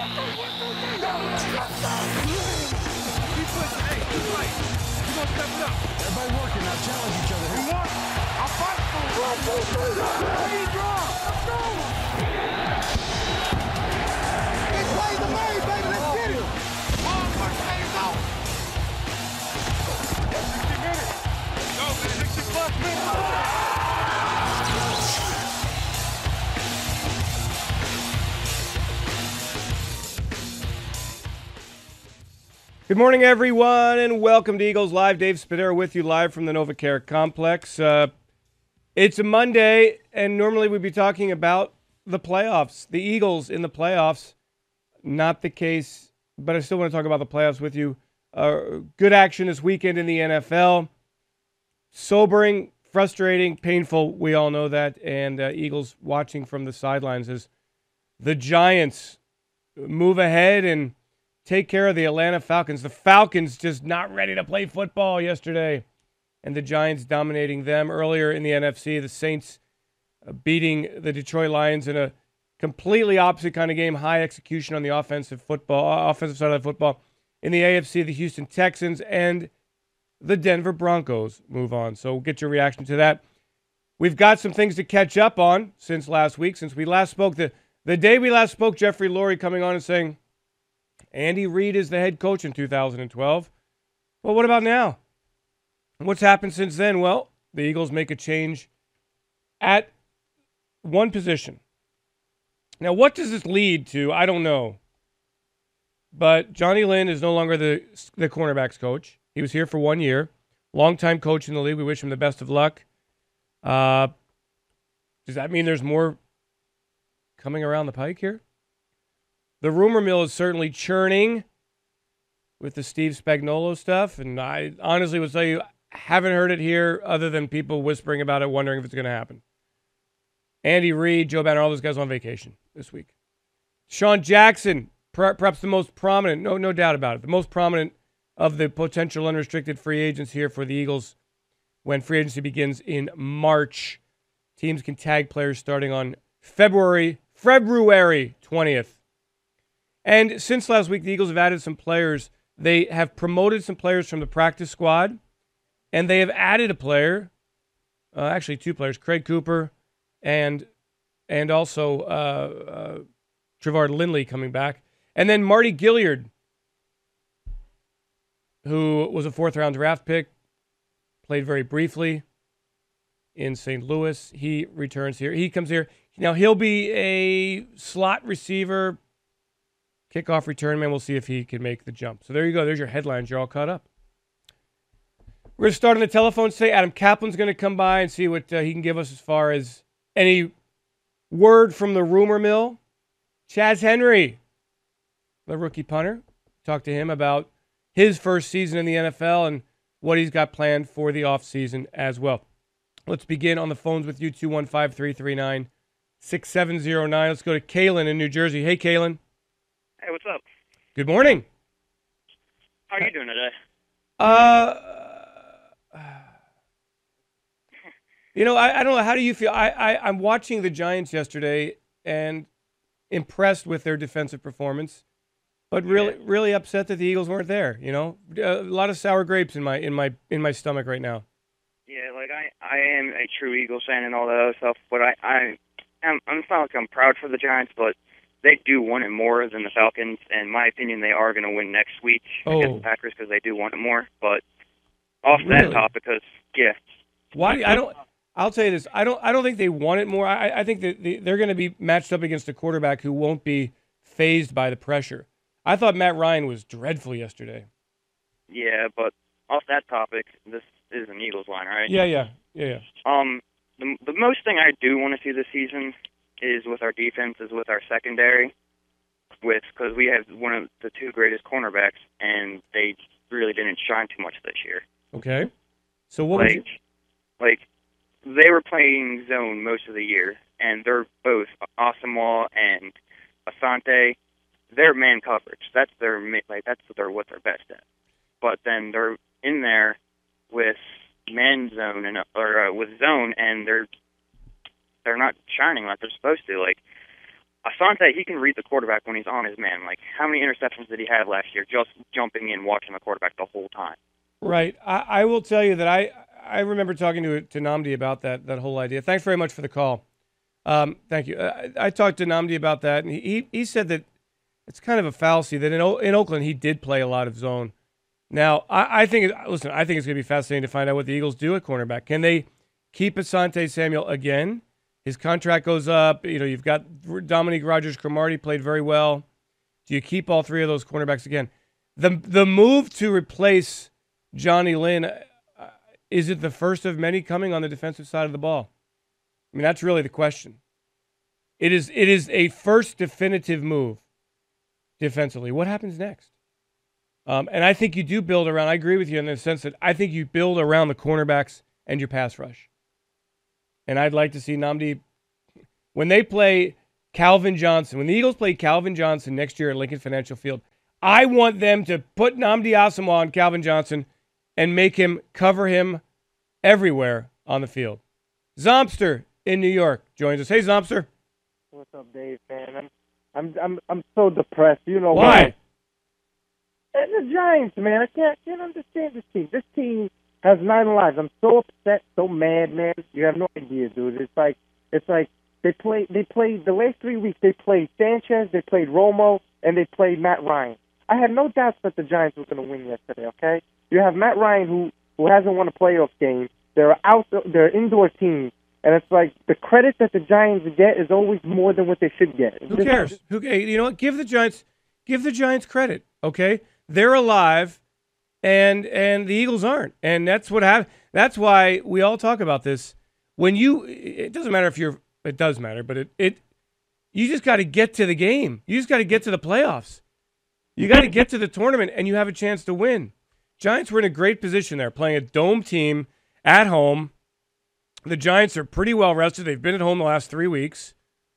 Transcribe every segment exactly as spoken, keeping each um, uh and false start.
pushing. Hey, keep fighting. We're going to step it up. Everybody working now. Challenge each other. We want. I'll fight for you. Where you draw? Let's go. Get plays are made, baby. Let's get it. Hard work pays off. sixty minutes. Go, man. sixty plus minutes. Good morning, everyone, and welcome to Eagles Live. Dave Spadero with you live from the NovaCare Complex. Uh, it's a Monday, and normally we'd be talking about the playoffs, the Eagles in the playoffs. Not the case, but I still want to talk about the playoffs with you. Uh, good action this weekend in the N F L. Sobering, frustrating, painful, we all know that, and uh, Eagles watching from the sidelines as the Giants move ahead and take care of the Atlanta Falcons. The Falcons just not ready to play football yesterday, and the Giants dominating them. Earlier in the N F C, the Saints beating the Detroit Lions in a completely opposite kind of game, high execution on the offensive football, offensive side of the football. In the A F C, the Houston Texans and the Denver Broncos move on. So we'll get your reaction to that. We've got some things to catch up on since last week, since we last spoke. The, the day we last spoke, Jeffrey Lurie coming on and saying, Andy Reid is the head coach in two thousand twelve. Well, what about now? What's happened since then? Well, the Eagles make a change at one position. Now, what does this lead to? I don't know. But Johnny Lynn is no longer the, the cornerbacks coach. He was here for one year. Longtime coach in the league. We wish him the best of luck. Uh, does that mean there's more coming around the pike here? The rumor mill is certainly churning with the Steve Spagnuolo stuff, and I honestly would tell you, haven't heard it here other than people whispering about it, wondering if it's going to happen. Andy Reid, Joe Banner, all those guys on vacation this week. Sean Jackson, per- perhaps the most prominent, no, no doubt about it, the most prominent of the potential unrestricted free agents here for the Eagles when free agency begins in March. Teams can tag players starting on February, February twentieth. And since last week, the Eagles have added some players. They have promoted some players from the practice squad, and they have added a player, uh, actually two players, Craig Cooper and and also uh, uh, Trevard Lindley coming back. And then Marty Gilliard, who was a fourth-round draft pick, played very briefly in Saint Louis. He returns here. He comes here. Now, he'll be a slot receiver, kickoff return man. We'll see if he can make the jump. So there you go. There's your headlines. You're all caught up. We're going to start on the telephone today. Adam Kaplan's going to come by and see what uh, he can give us as far as any word from the rumor mill. Chaz Henry, the rookie punter, talk to him about his first season in the N F L and what he's got planned for the offseason as well. Let's begin on the phones with you, two one five, three three nine, six seven zero nine. Let's go to Kalen in New Jersey. Hey, Kalen. Hey, what's up? Good morning. How are you doing today? Uh, you know, I, I don't know. How do you feel? I, I, I'm watching the Giants yesterday and impressed with their defensive performance, but really, Yeah. really upset that the Eagles weren't there. You know, a lot of sour grapes in my in my in my stomach right now. Yeah, like I, I am a true Eagles fan and all that other stuff, but I, I, am, I'm it's not like I'm proud for the Giants, but they do want it more than the Falcons. In my opinion, they are going to win next week Oh. against the Packers because they do want it more. But off Really? that topic, because yeah, Why? I don't. I'll tell you this. I don't. I don't think they want it more. I, I think that the, they're going to be matched up against a quarterback who won't be phased by the pressure. I thought Matt Ryan was dreadful yesterday. yeah, but off that topic, this is an Eagles line, right? Yeah, yeah, yeah, yeah. Um, the the most thing I do want to see this season is with our defense, is with our secondary, with because we have one of the two greatest cornerbacks, and they really didn't shine too much this year. Okay. So what would Like, you? like they were playing zone most of the year, and they're both Asamoah and Asante. They're man coverage. That's their ma- like that's their what they're best at. But then they're in there with man zone and or uh, with zone, and they're they're not shining like they're supposed to. Like Asante, he can read the quarterback when he's on his man. Like, how many interceptions did he have last year just jumping in, watching the quarterback the whole time? Right. I, I will tell you that I, I remember talking to to Nnamdi about that that whole idea. Thanks very much for the call. Um, thank you. I, I talked to Nnamdi about that, and he, he said that it's kind of a fallacy that in, o- in Oakland he did play a lot of zone. Now, I, I think, listen, I think it's going to be fascinating to find out what the Eagles do at cornerback. Can they keep Asante Samuel again? His contract goes up. You know, you've got Dominique Rodgers-Cromartie played very well. Do you keep all three of those cornerbacks again? The the move to replace Johnny Lynn, uh, is it the first of many coming on the defensive side of the ball? I mean, that's really the question. It is it is a first definitive move defensively. What happens next? Um, and I think you do build around, I agree with you in the sense that I think you build around the cornerbacks and your pass rush. And I'd like to see Nnamdi, when they play Calvin Johnson, when the Eagles play Calvin Johnson next year at Lincoln Financial Field, I want them to put Nnamdi Asomugha on Calvin Johnson and make him cover him everywhere on the field. Zompster in New York joins us. Hey, Zompster. What's up, Dave, man? I'm I'm I'm I'm so depressed. You know why? why? And the Giants, man. I can't can't understand this team. This team has nine lives. I'm so upset, so mad, man. You have no idea, dude. It's like it's like they play they played the last three weeks. They played Sanchez, they played Romo, and they played Matt Ryan. I had no doubts that the Giants were going to win yesterday. Okay, you have Matt Ryan who who hasn't won a playoff game. They're out. They're indoor teams, and it's like the credit that the Giants get is always more than what they should get. Who cares? Who? You know what? Give the Giants give the Giants credit. Okay, they're alive. And and the Eagles aren't, and that's what happened. That's why we all talk about this. When you, it doesn't matter if you're. It does matter, but it it, you just got to get to the game. You just got to get to the playoffs. You got to get to the tournament, and you have a chance to win. Giants were in a great position there, playing a dome team at home. The Giants are pretty well rested. They've been at home the last three weeks.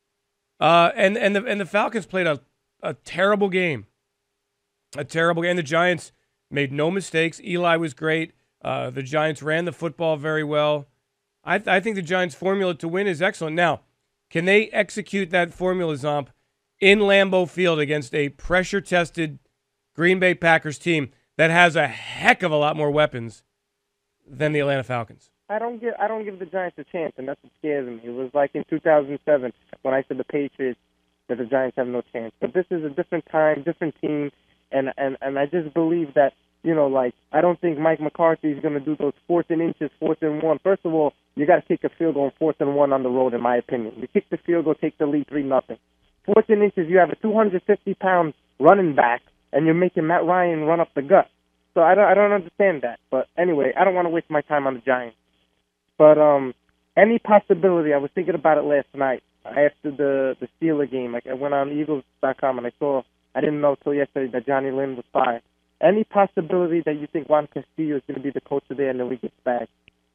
Uh, and and the and the Falcons played a a terrible game. A terrible game. And the Giants made no mistakes. Eli was great. Uh, the Giants ran the football very well. I, th- I think the Giants' formula to win is excellent. Now, can they execute that formula, Zomp, in Lambeau Field against a pressure-tested Green Bay Packers team that has a heck of a lot more weapons than the Atlanta Falcons? I don't give I don't give the Giants a chance, and that's what scares me. It was like in two thousand seven when I said the Patriots that the Giants have no chance. But this is a different time, different team, and and, and I just believe that. You know, like, I don't think Mike McCarthy is going to do those fourth and inches, fourth and one. First of all, you got to kick a field goal fourth and one on the road, in my opinion. You kick the field goal, take the lead three nothing. Fourth and inches, you have a two hundred fifty pound running back, and you're making Matt Ryan run up the gut. So I don't, I don't understand that. But anyway, I don't want to waste my time on the Giants. But um, any possibility, I was thinking about it last night after the, the Steeler game. Like, I went on Eagles dot com, and I saw, I didn't know until yesterday that Johnny Lynn was fired. Any possibility that you think Juan Castillo is going to be the coach of there and then we get back?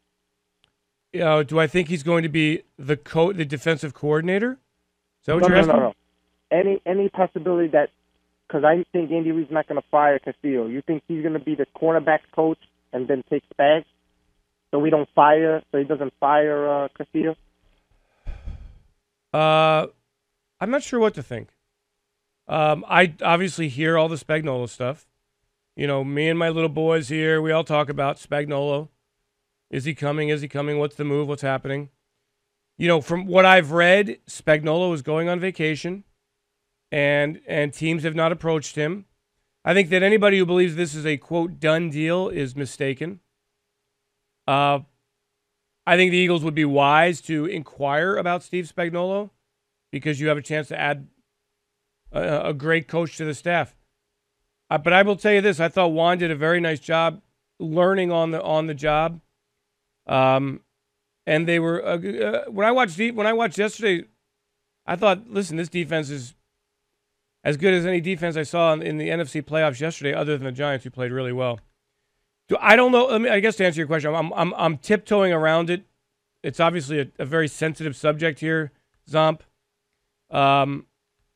You know, do I think he's going to be the co- the defensive coordinator? Is that what no, you're no, asking? No, no, Any any possibility that, because I think Andy Reid's not going to fire Castillo. You think he's going to be the cornerback coach and then take Spags? So we don't fire, so he doesn't fire uh, Castillo? Uh, I'm not sure what to think. Um, I obviously hear all the Spagnuolo stuff. You know, me and my little boys here, we all talk about Spagnuolo. Is he coming? Is he coming? What's the move? What's happening? You know, from what I've read, Spagnuolo is going on vacation, and and teams have not approached him. I think that anybody who believes this is a, quote, done deal is mistaken. Uh, I think the Eagles would be wise to inquire about Steve Spagnuolo because you have a chance to add a, a great coach to the staff. Uh, but I will tell you this: I thought Juan did a very nice job learning on the on the job. Um, and they were uh, uh, when I watched when I watched yesterday, I thought, listen, this defense is as good as any defense I saw in, in the N F C playoffs yesterday, other than the Giants, who played really well. Do I don't know. I mean, I guess to answer your question, I'm I'm I'm tiptoeing around it. It's obviously a, a very sensitive subject here, Zomp. Um.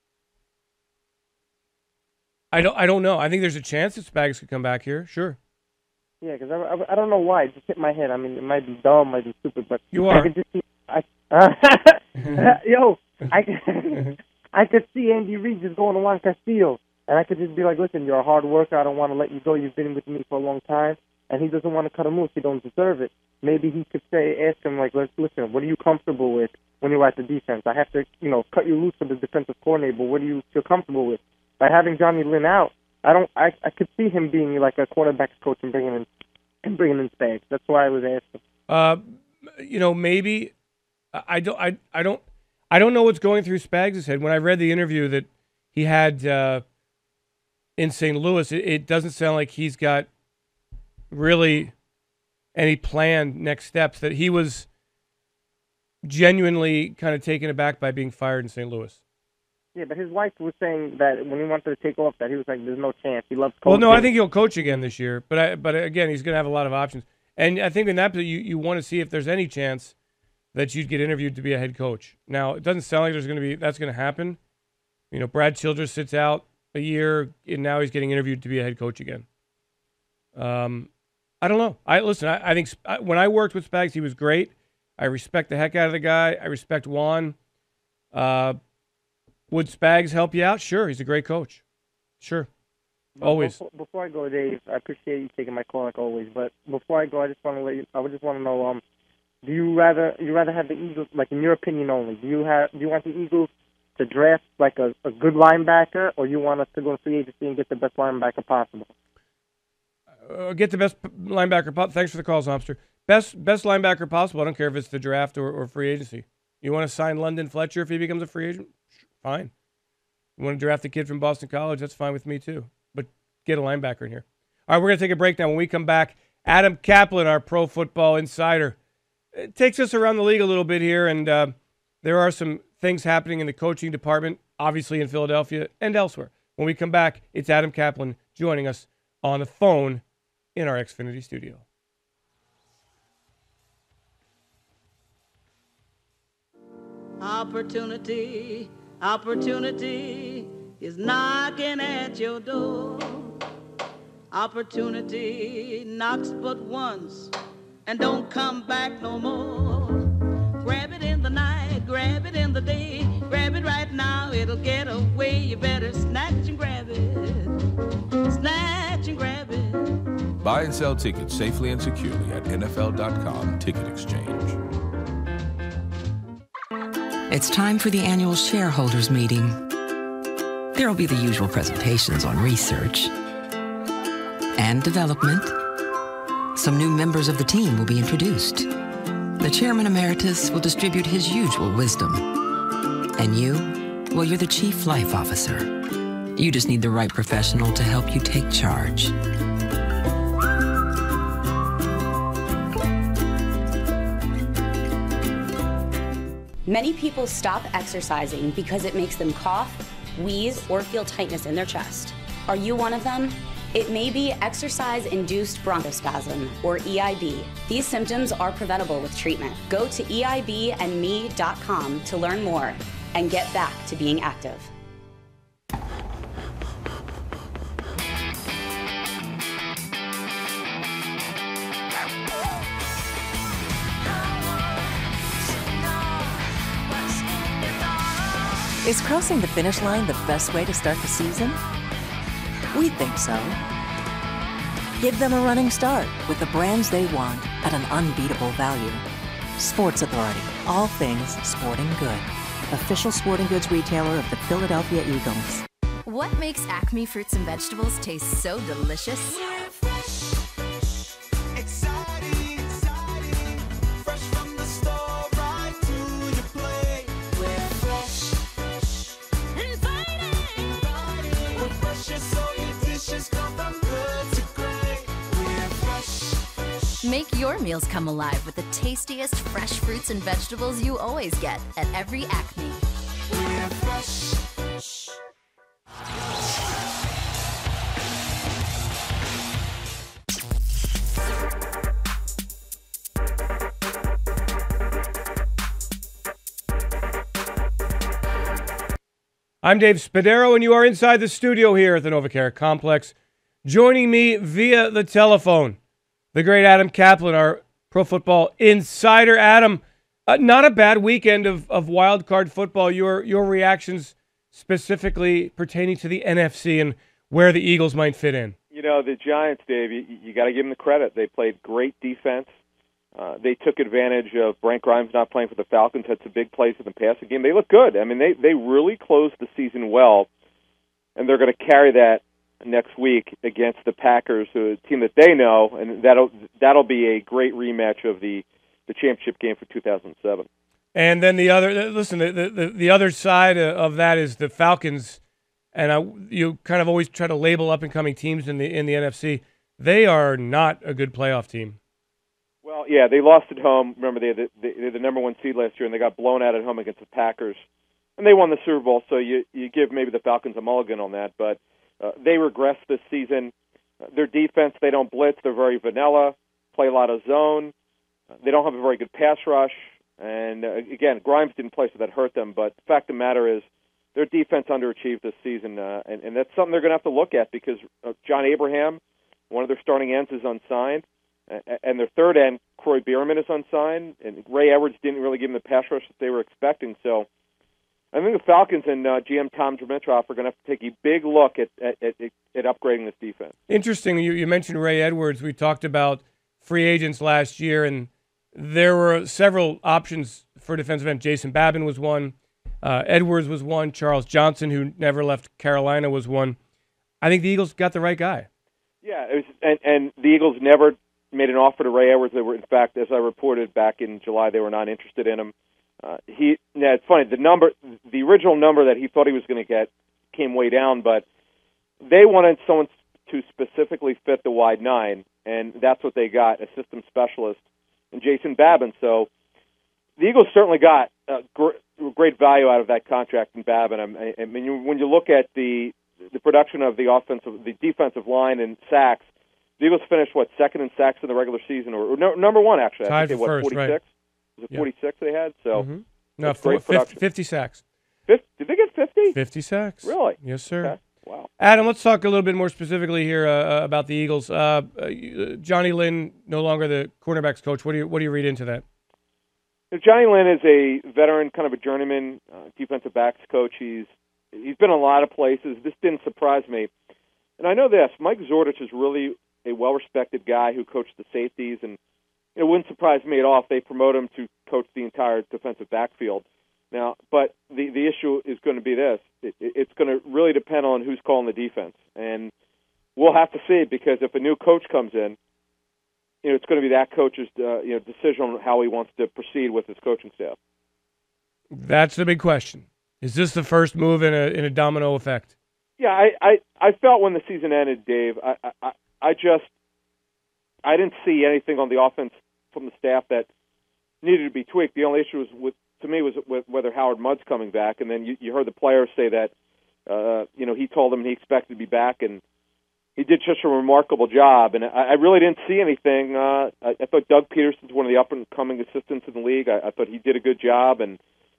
I don't. I don't know. I think there's a chance that Spags could come back here. Sure. Yeah, because I, I, I don't know why. It just hit my head. I mean, it might be dumb, might be stupid, but you are. I could just see. I, uh, yo, I I could see Andy Reid just going to Juan Castillo, and I could just be like, listen, you're a hard worker. I don't want to let you go. You've been with me for a long time. And he doesn't want to cut him loose. He don't deserve it. Maybe he could say, ask him, like, listen, what are you comfortable with when you're at the defense? I have to, you know, cut you loose for the defensive coordinator, but what do you feel comfortable with? By having Johnny Lynn out, I don't, I, I could see him being like a quarterback's coach and bringing in, and bringing in Spags. That's why I was asking. Uh, you know, maybe I don't, I, I don't, I don't know what's going through Spags' head. When I read the interview that he had uh, in Saint Louis, it, it doesn't sound like he's got really any planned next steps, that he was genuinely kind of taken aback by being fired in Saint Louis. Yeah, but his wife was saying that when he wanted to take off, that he was like, there's no chance. He loves coaching. Well, no, I think he'll coach again this year. But I, but again, he's going to have a lot of options. And I think in that, you, you want to see if there's any chance that you'd get interviewed to be a head coach. Now, it doesn't sound like there's going to be, that's going to happen. You know, Brad Childress sits out a year, and now he's getting interviewed to be a head coach again. Um, I don't know. I listen. I, I think I, when I worked with Spags, he was great. I respect the heck out of the guy. I respect Juan. Uh, would Spags help you out? Sure, he's a great coach. Sure, always. Before, before I go, Dave, I appreciate you taking my call like always. But before I go, I just want to let you. I would just want to know. Um, do you rather you rather have the Eagles, like in your opinion only? Do you have do you want the Eagles to draft like a, a good linebacker, or you want us to go to free agency and get the best linebacker possible? Uh, get the best linebacker. Po- Thanks for the call, Zomster. Best best linebacker possible. I don't care if it's the draft or, or free agency. You want to sign London Fletcher if he becomes a free agent? Fine. You want to draft a kid from Boston College? That's fine with me too. But get a linebacker in here. All right, we're going to take a break now. When we come back, Adam Kaplan, our Pro Football Insider, it takes us around the league a little bit here, and uh, there are some things happening in the coaching department, obviously in Philadelphia and elsewhere. When we come back, it's Adam Kaplan joining us on the phone in our Xfinity studio. Opportunity, opportunity is knocking at your door. Opportunity knocks but once and don't come back no more. Grab it in the night, grab it in the day, grab it right now, it'll get away. You better snatch and grab it, snatch and grab it. Buy and sell tickets safely and securely at N F L dot com Ticket Exchange. It's time for the annual shareholders meeting. There will be the usual presentations on research and development. Some new members of the team will be introduced. The chairman emeritus will distribute his usual wisdom. And you, well, you're the chief life officer. You just need the right professional to help you take charge. Many people stop exercising because it makes them cough, wheeze, or feel tightness in their chest. Are you one of them? It may be exercise-induced bronchospasm, or E I B. These symptoms are preventable with treatment. Go to E I B and me dot com to learn more and get back to being active. Is crossing the finish line the best way to start the season? We think so. Give them a running start with the brands they want at an unbeatable value. Sports Authority, all things sporting good. Official sporting goods retailer of the Philadelphia Eagles. What makes Acme fruits and vegetables taste so delicious? Make your meals come alive with the tastiest fresh fruits and vegetables you always get at every Acme. We're fresh. I'm Dave Spadaro, and you are inside the studio here at the NovaCare Complex. Joining me via the telephone, the great Adam Kaplan, our Pro Football Insider. Adam, uh, not a bad weekend of, of wild card football. Your your reactions specifically pertaining to the N F C and where the Eagles might fit in? You know, the Giants, Dave, you, you got to give them the credit. They played great defense. Uh, they took advantage of Brent Grimes not playing for the Falcons, had some big plays in the passing game. They look good. I mean, they, they really closed the season well, and they're going to carry that next week against the Packers, a team that they know, and that'll that'll be a great rematch of the, the championship game for two thousand seven. And then the other, listen, the the, the other side of that is the Falcons, and I, you kind of always try to label up-and-coming teams in the in the N F C. They are not a good playoff team. Well, yeah, they lost at home. Remember, they had the, they had the number one seed last year, and they got blown out at home against the Packers, and they won the Super Bowl. So you you give maybe the Falcons a mulligan on that, but uh, they regressed this season. Uh, their defense, they don't blitz. They're very vanilla. Play a lot of zone. Uh, they don't have a very good pass rush. And uh, again, Grimes didn't play, so that hurt them. But the fact of the matter is, their defense underachieved this season, uh, and, and that's something they're going to have to look at because uh, John Abraham, one of their starting ends, is unsigned. And their third end, Croy Bierman, is unsigned, and Ray Edwards didn't really give them the pass rush that they were expecting. So I think the Falcons and uh, G M Tom Dimitroff are going to have to take a big look at at, at, at upgrading this defense. Interesting. You, you mentioned Ray Edwards. We talked about free agents last year, and there were several options for defensive end. Jason Babin was one. Uh, Edwards was one. Charles Johnson, who never left Carolina, was one. I think the Eagles got the right guy. Yeah, it was, and, and the Eagles never made an offer to Ray Edwards. They were, in fact, as I reported back in July, they were not interested in him. Uh, he, yeah, it's funny. The number, the original number that he thought he was going to get, came way down, but they wanted someone to specifically fit the wide nine, and that's what they got: a system specialist, and Jason Babin. So the Eagles certainly got uh, gr- great value out of that contract in Babin. I, I mean, you, when you look at the the production of the offensive, the defensive line and sacks. The Eagles finished, what, second in sacks in the regular season, or, or no, number one, actually. Tied I think they, for what, first, forty-six? right. Was it yeah. forty-six they had? So, mm-hmm. No, great four, production. fifty sacks. fifty, did they get fifty? fifty sacks. Really? Yes, sir. Okay. Wow. Adam, let's talk a little bit more specifically here uh, about the Eagles. Uh, uh, Johnny Lynn, no longer the cornerbacks coach. What do you what do you read into that? Johnny Lynn is a veteran, kind of a journeyman uh, defensive backs coach. He's he's been in a lot of places. This didn't surprise me. And I know this, Mike Zordich is really a well-respected guy who coached the safeties, and it wouldn't surprise me at all if they promote him to coach the entire defensive backfield. Now, but the the issue is going to be this: it, it's going to really depend on who's calling the defense, and we'll have to see, because if a new coach comes in, you know, it's going to be that coach's uh, you know decision on how he wants to proceed with his coaching staff. That's the big question. Is this the first move in a in a domino effect? Yeah, I, I, I felt when the season ended, Dave, I, I I just I didn't see anything on the offense from the staff that needed to be tweaked. The only issue was with to me was with whether Howard Mudd's coming back, and then you, you heard the players say that uh, you know he told them he expected to be back, and he did such a remarkable job. And I, I really didn't see anything. Uh, I, I thought Doug Peterson's one of the up and coming assistants in the league. I, I thought he did a good job, and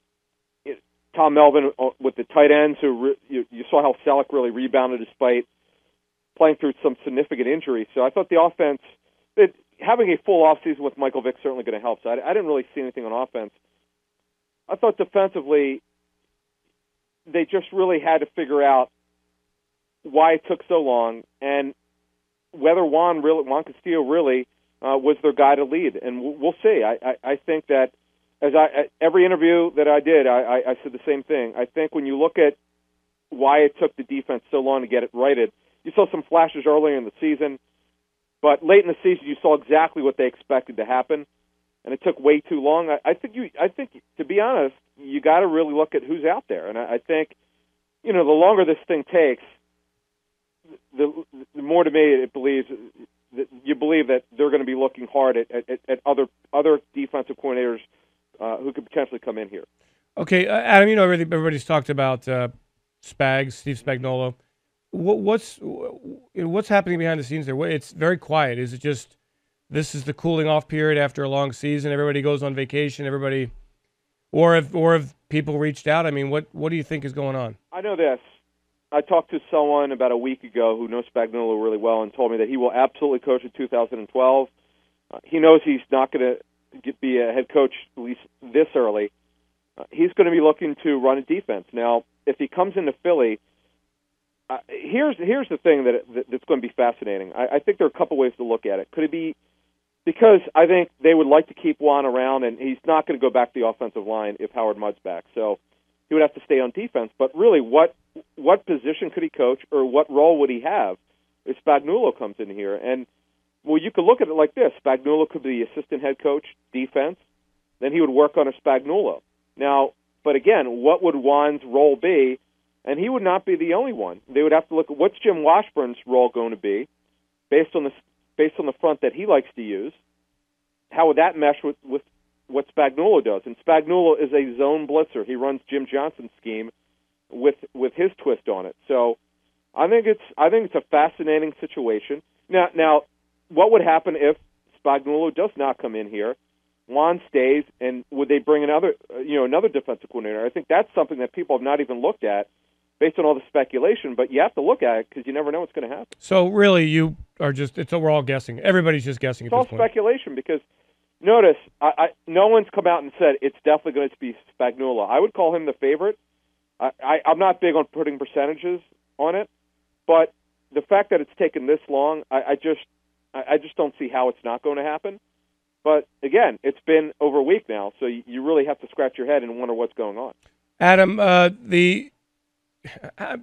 it, Tom Melvin with the tight ends, who re, you, you saw how Selleck really rebounded despite playing through some significant injuries. So I thought the offense, it, having a full offseason with Michael Vick certainly going to help. So I, I didn't really see anything on offense. I thought defensively, they just really had to figure out why it took so long and whether Juan really, Juan Castillo really uh, was their guy to lead. And we'll, we'll see. I, I, I think that as I every interview that I did, I, I, I said the same thing. I think when you look at why it took the defense so long to get it righted, you saw some flashes earlier in the season, but late in the season you saw exactly what they expected to happen, and it took way too long. I, I think you, I think to be honest, you got to really look at who's out there, and I, I think, you know, the longer this thing takes, the, the more to me it believes that you believe that they're going to be looking hard at, at, at other other defensive coordinators uh, who could potentially come in here. Okay, uh, Adam, you know everybody's talked about uh, Spags, Steve Spagnuolo. What, what's what's happening behind the scenes there? It's very quiet. Is it just this is the cooling off period after a long season? Everybody goes on vacation. Everybody, or if or if people reached out. I mean, what what do you think is going on? I know this. I talked to someone about a week ago who knows Spagnuolo really well and told me that he will absolutely coach in two thousand twelve. Uh, he knows he's not going to be a head coach at least this early. Uh, he's going to be looking to run a defense. Now, if he comes into Philly, uh, here's here's the thing that, that that's going to be fascinating. I, I think there are a couple ways to look at it. Could it be because I think they would like to keep Juan around, and he's not going to go back to the offensive line if Howard Mudd's back, so he would have to stay on defense. But really, what what position could he coach, or what role would he have if Spagnuolo comes in here? And well, you could look at it like this: Spagnuolo could be the assistant head coach, defense. Then he would work on a Spagnuolo. Now, but again, what would Juan's role be? And he would not be the only one. They would have to look at what's Jim Washburn's role going to be, based on the based on the front that he likes to use. How would that mesh with, with what Spagnuolo does? And Spagnuolo is a zone blitzer. He runs Jim Johnson's scheme with with his twist on it. So I think it's I think it's a fascinating situation. Now, now, what would happen if Spagnuolo does not come in here? Juan stays, and would they bring another, you know, another defensive coordinator? I think that's something that people have not even looked at, based on all the speculation. But you have to look at it because you never know what's going to happen. So really, you are just it's we're all guessing. Everybody's just guessing. It's at all this point. speculation because notice, I, I, no one's come out and said it's definitely going to be Spagnuolo. I would call him the favorite. I, I, I'm not big on putting percentages on it, but the fact that it's taken this long, I, I just I, I just don't see how it's not going to happen. But again, it's been over a week now, so you, you really have to scratch your head and wonder what's going on. Adam, uh, the uh,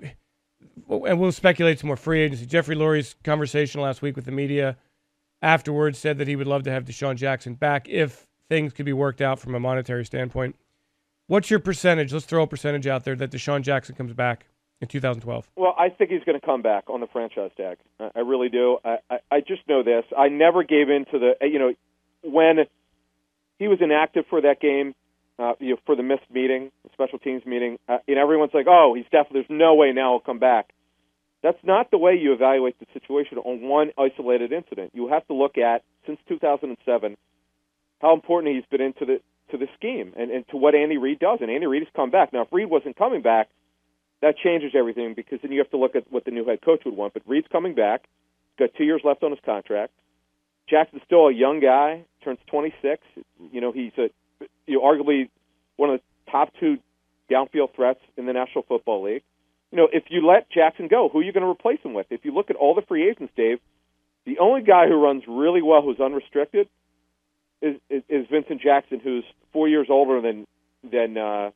and we'll speculate some more free agency. Jeffrey Lurie's conversation last week with the media afterwards said that he would love to have Deshaun Jackson back if things could be worked out from a monetary standpoint. What's your percentage? Let's throw a percentage out there that Deshaun Jackson comes back in two thousand twelve. Well, I think he's going to come back on the franchise tag. I, I really do. I, I, I just know this. I never gave in to the, you know, when he was inactive for that game, uh, you know, for the missed meeting, the special teams meeting, uh, and everyone's like, oh, he's definitely, there's no way now he'll come back. That's not the way you evaluate the situation on one isolated incident. You have to look at, since two thousand seven, how important he's been into the to the scheme and, and to what Andy Reid does. And Andy Reid has come back. Now, if Reid wasn't coming back, that changes everything because then you have to look at what the new head coach would want. But Reid's coming back. He's got two years left on his contract. Jackson's still a young guy, turns twenty-six. You know, he's a, you know, arguably one of the top two downfield threats in the National Football League. You know, if you let Jackson go, who are you going to replace him with? If you look at all the free agents, Dave, the only guy who runs really well who's unrestricted is, is, is Vincent Jackson, who's four years older than than uh,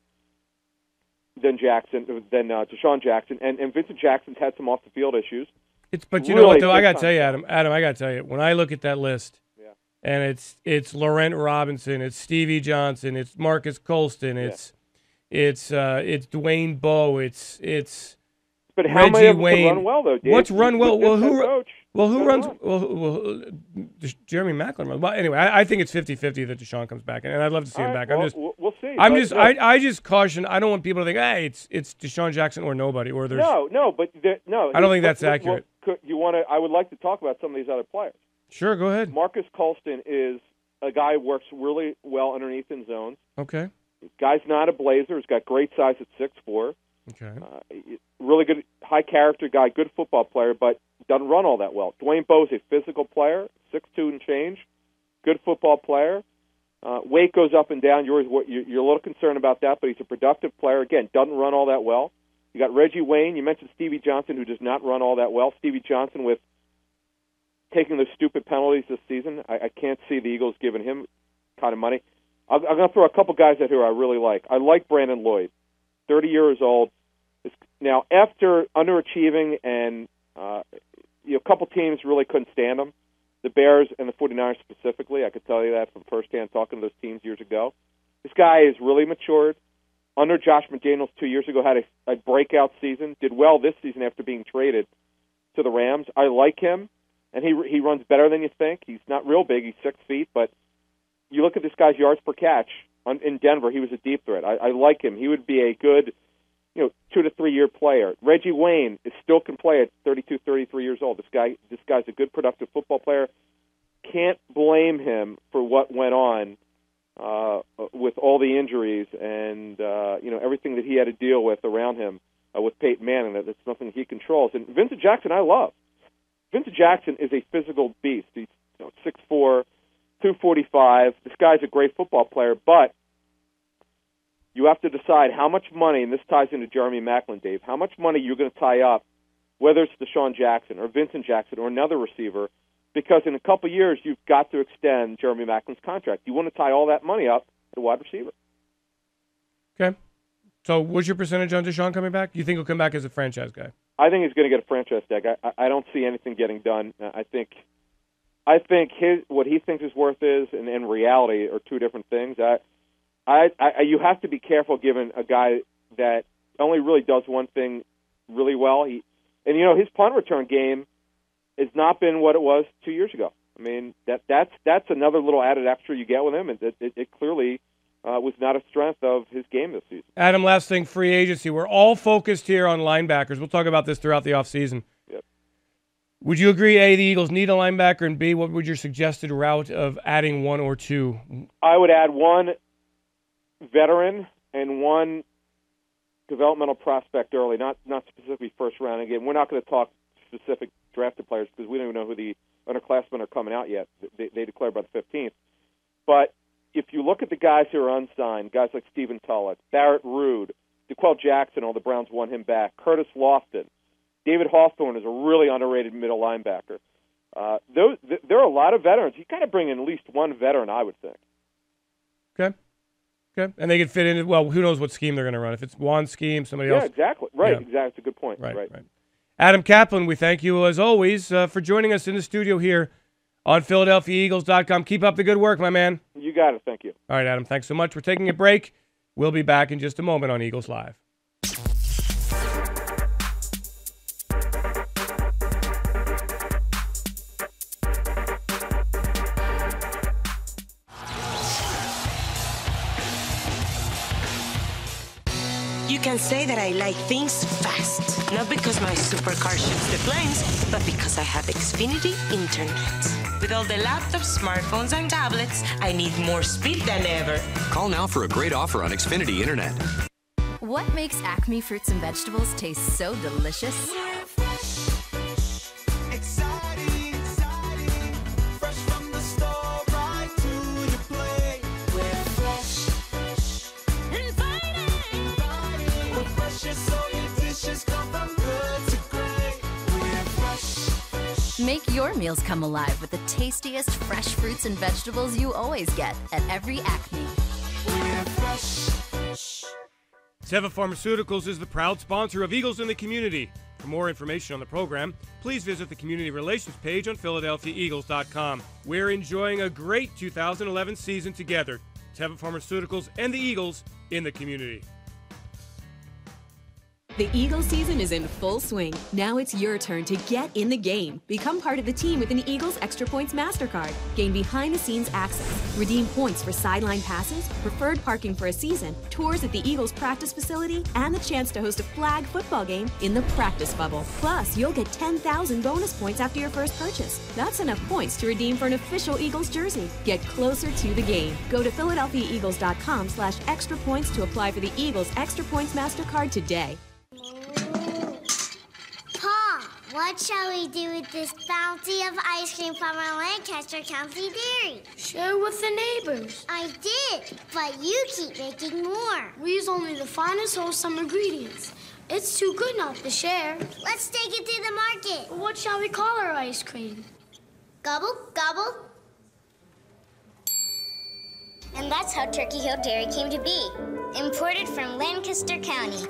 than Jackson, than uh, Deshaun Jackson, and, and Vincent Jackson's had some off the field issues. It's but you really know what though, I got to time. tell you, Adam, Adam, I got to tell you, when I look at that list, yeah. and it's it's Laurent Robinson, it's Stevie Johnson, it's Marcus Colston, it's yeah. it's uh, it's Dwayne Bowe, it's it's but how Reggie many of them Wayne. run well though? Dave? What's run well? Well, who coach, well who runs run. well, well Jeremy Maclin runs. Well, anyway, I, I think it's fifty-fifty that Deshaun comes back, and I'd love to see All him right, back. well, I'm just we'll see. I'm but, just no. I I just caution. I don't want people to think, hey, it's it's Deshaun Jackson or nobody, or there's no, no, but there, no. I don't think that's well, accurate. Well, you want to? I would like to talk about some of these other players. Sure, go ahead. Marcus Colston is a guy who works really well underneath in zones. Okay. Guy's not a blazer. He's got great size at six foot four. Okay. Uh, really good, high character guy, good football player, but doesn't run all that well. Dwayne Bowe's a physical player, six two and change, good football player. Uh, weight goes up and down. You're, you're a little concerned about that, but he's a productive player. Again, doesn't run all that well. You got Reggie Wayne. You mentioned Stevie Johnson, who does not run all that well. Stevie Johnson with taking those stupid penalties this season. I, I can't see the Eagles giving him kind of money. I'm, I'm going to throw a couple guys out here I really like. I like Brandon Lloyd. thirty years old. Now, after underachieving and uh, you know, a couple teams really couldn't stand him, the Bears and the 49ers specifically, I could tell you that from firsthand talking to those teams years ago. This guy is really matured. Under Josh McDaniels two years ago, had a, a breakout season, did well this season after being traded to the Rams. I like him, and he he runs better than you think. He's not real big. He's six feet, but you look at this guy's yards per catch on, in Denver, he was a deep threat. I, I like him. He would be a good, you know, two to three year player. Reggie Wayne is still can play at thirty-two, thirty-three years old. This guy, this guy's a good, productive football player. Can't blame him for what went on uh, with all the injuries and uh, you know everything that he had to deal with around him uh, with Peyton Manning. That that's nothing he controls. And Vincent Jackson, I love. Vincent Jackson is a physical beast. He's you know, six foot four, two forty-five. This guy's a great football player, but you have to decide how much money, and this ties into Jeremy Maclin, Dave, how much money you're going to tie up, whether it's Deshaun Jackson or Vincent Jackson or another receiver, because in a couple of years you've got to extend Jeremy Maclin's contract. You want to tie all that money up to wide receiver. Okay. So what's your percentage on Deshaun coming back? You think he'll come back as a franchise guy? I think he's going to get a franchise tag. I, I don't see anything getting done. I think I think his what he thinks his worth is and in reality are two different things. I, I, I, you have to be careful given a guy that only really does one thing really well. He, and you know, his punt return game has not been what it was two years ago. I mean, that that's that's another little added extra you get with him, and it, it, it clearly uh, was not a strength of his game this season. Adam, last thing, free agency. We're all focused here on linebackers. We'll talk about this throughout the offseason. Yep. Would you agree, A, the Eagles need a linebacker, and B, what would your suggested route of adding one or two? I would add one veteran and one developmental prospect early, not not specifically first round. Again, we're not going to talk specific drafted players because we don't even know who the underclassmen are coming out yet. They, they declare by the fifteenth. But if you look at the guys who are unsigned, guys like Stephen Tullett, Barrett Rude, DeQuell Jackson, all the Browns won him back, Curtis Lofton, David Hawthorne is a really underrated middle linebacker. Uh, those, th- there are a lot of veterans. You got to bring in at least one veteran, I would think. Okay. Okay. And they could fit in, well, who knows what scheme they're going to run. If it's one scheme, somebody yeah, else. Yeah, exactly. Right, yeah. exactly. That's a good point. Right, right, right. Adam Kaplan, we thank you, as always, uh, for joining us in the studio here on Philadelphia Eagles dot com. Keep up the good work, my man. You got it. Thank you. All right, Adam, thanks so much. We're taking a break. We'll be back in just a moment on Eagles Live. You can say that I like things fast, not because my supercar shoots the planes, but because I have Xfinity Internet. With all the laptops, smartphones, and tablets, I need more speed than ever. Call now for a great offer on Xfinity Internet. What makes Acme fruits and vegetables taste so delicious? Make your meals come alive with the tastiest fresh fruits and vegetables you always get at every Acme. Teva Pharmaceuticals is the proud sponsor of Eagles in the Community. For more information on the program, please visit the Community Relations page on Philadelphia Eagles dot com. We're enjoying a great two thousand eleven season together. Teva Pharmaceuticals and the Eagles in the community. The Eagles season is in full swing. Now it's your turn to get in the game. Become part of the team with an Eagles Extra Points MasterCard. Gain behind-the-scenes access. Redeem points for sideline passes, preferred parking for a season, tours at the Eagles practice facility, and the chance to host a flag football game in the practice bubble. Plus, you'll get ten thousand bonus points after your first purchase. That's enough points to redeem for an official Eagles jersey. Get closer to the game. Go to Philadelphia Eagles dot com slash extra points to apply for the Eagles Extra Points MasterCard today. Pa, what shall we do with this bounty of ice cream from our Lancaster County dairy? Share with the neighbors. I did, but you keep making more. We use only the finest wholesome ingredients. It's too good not to share. Let's take it to the market. What shall we call our ice cream? Gobble, gobble. And that's how Turkey Hill Dairy came to be. Imported from Lancaster County.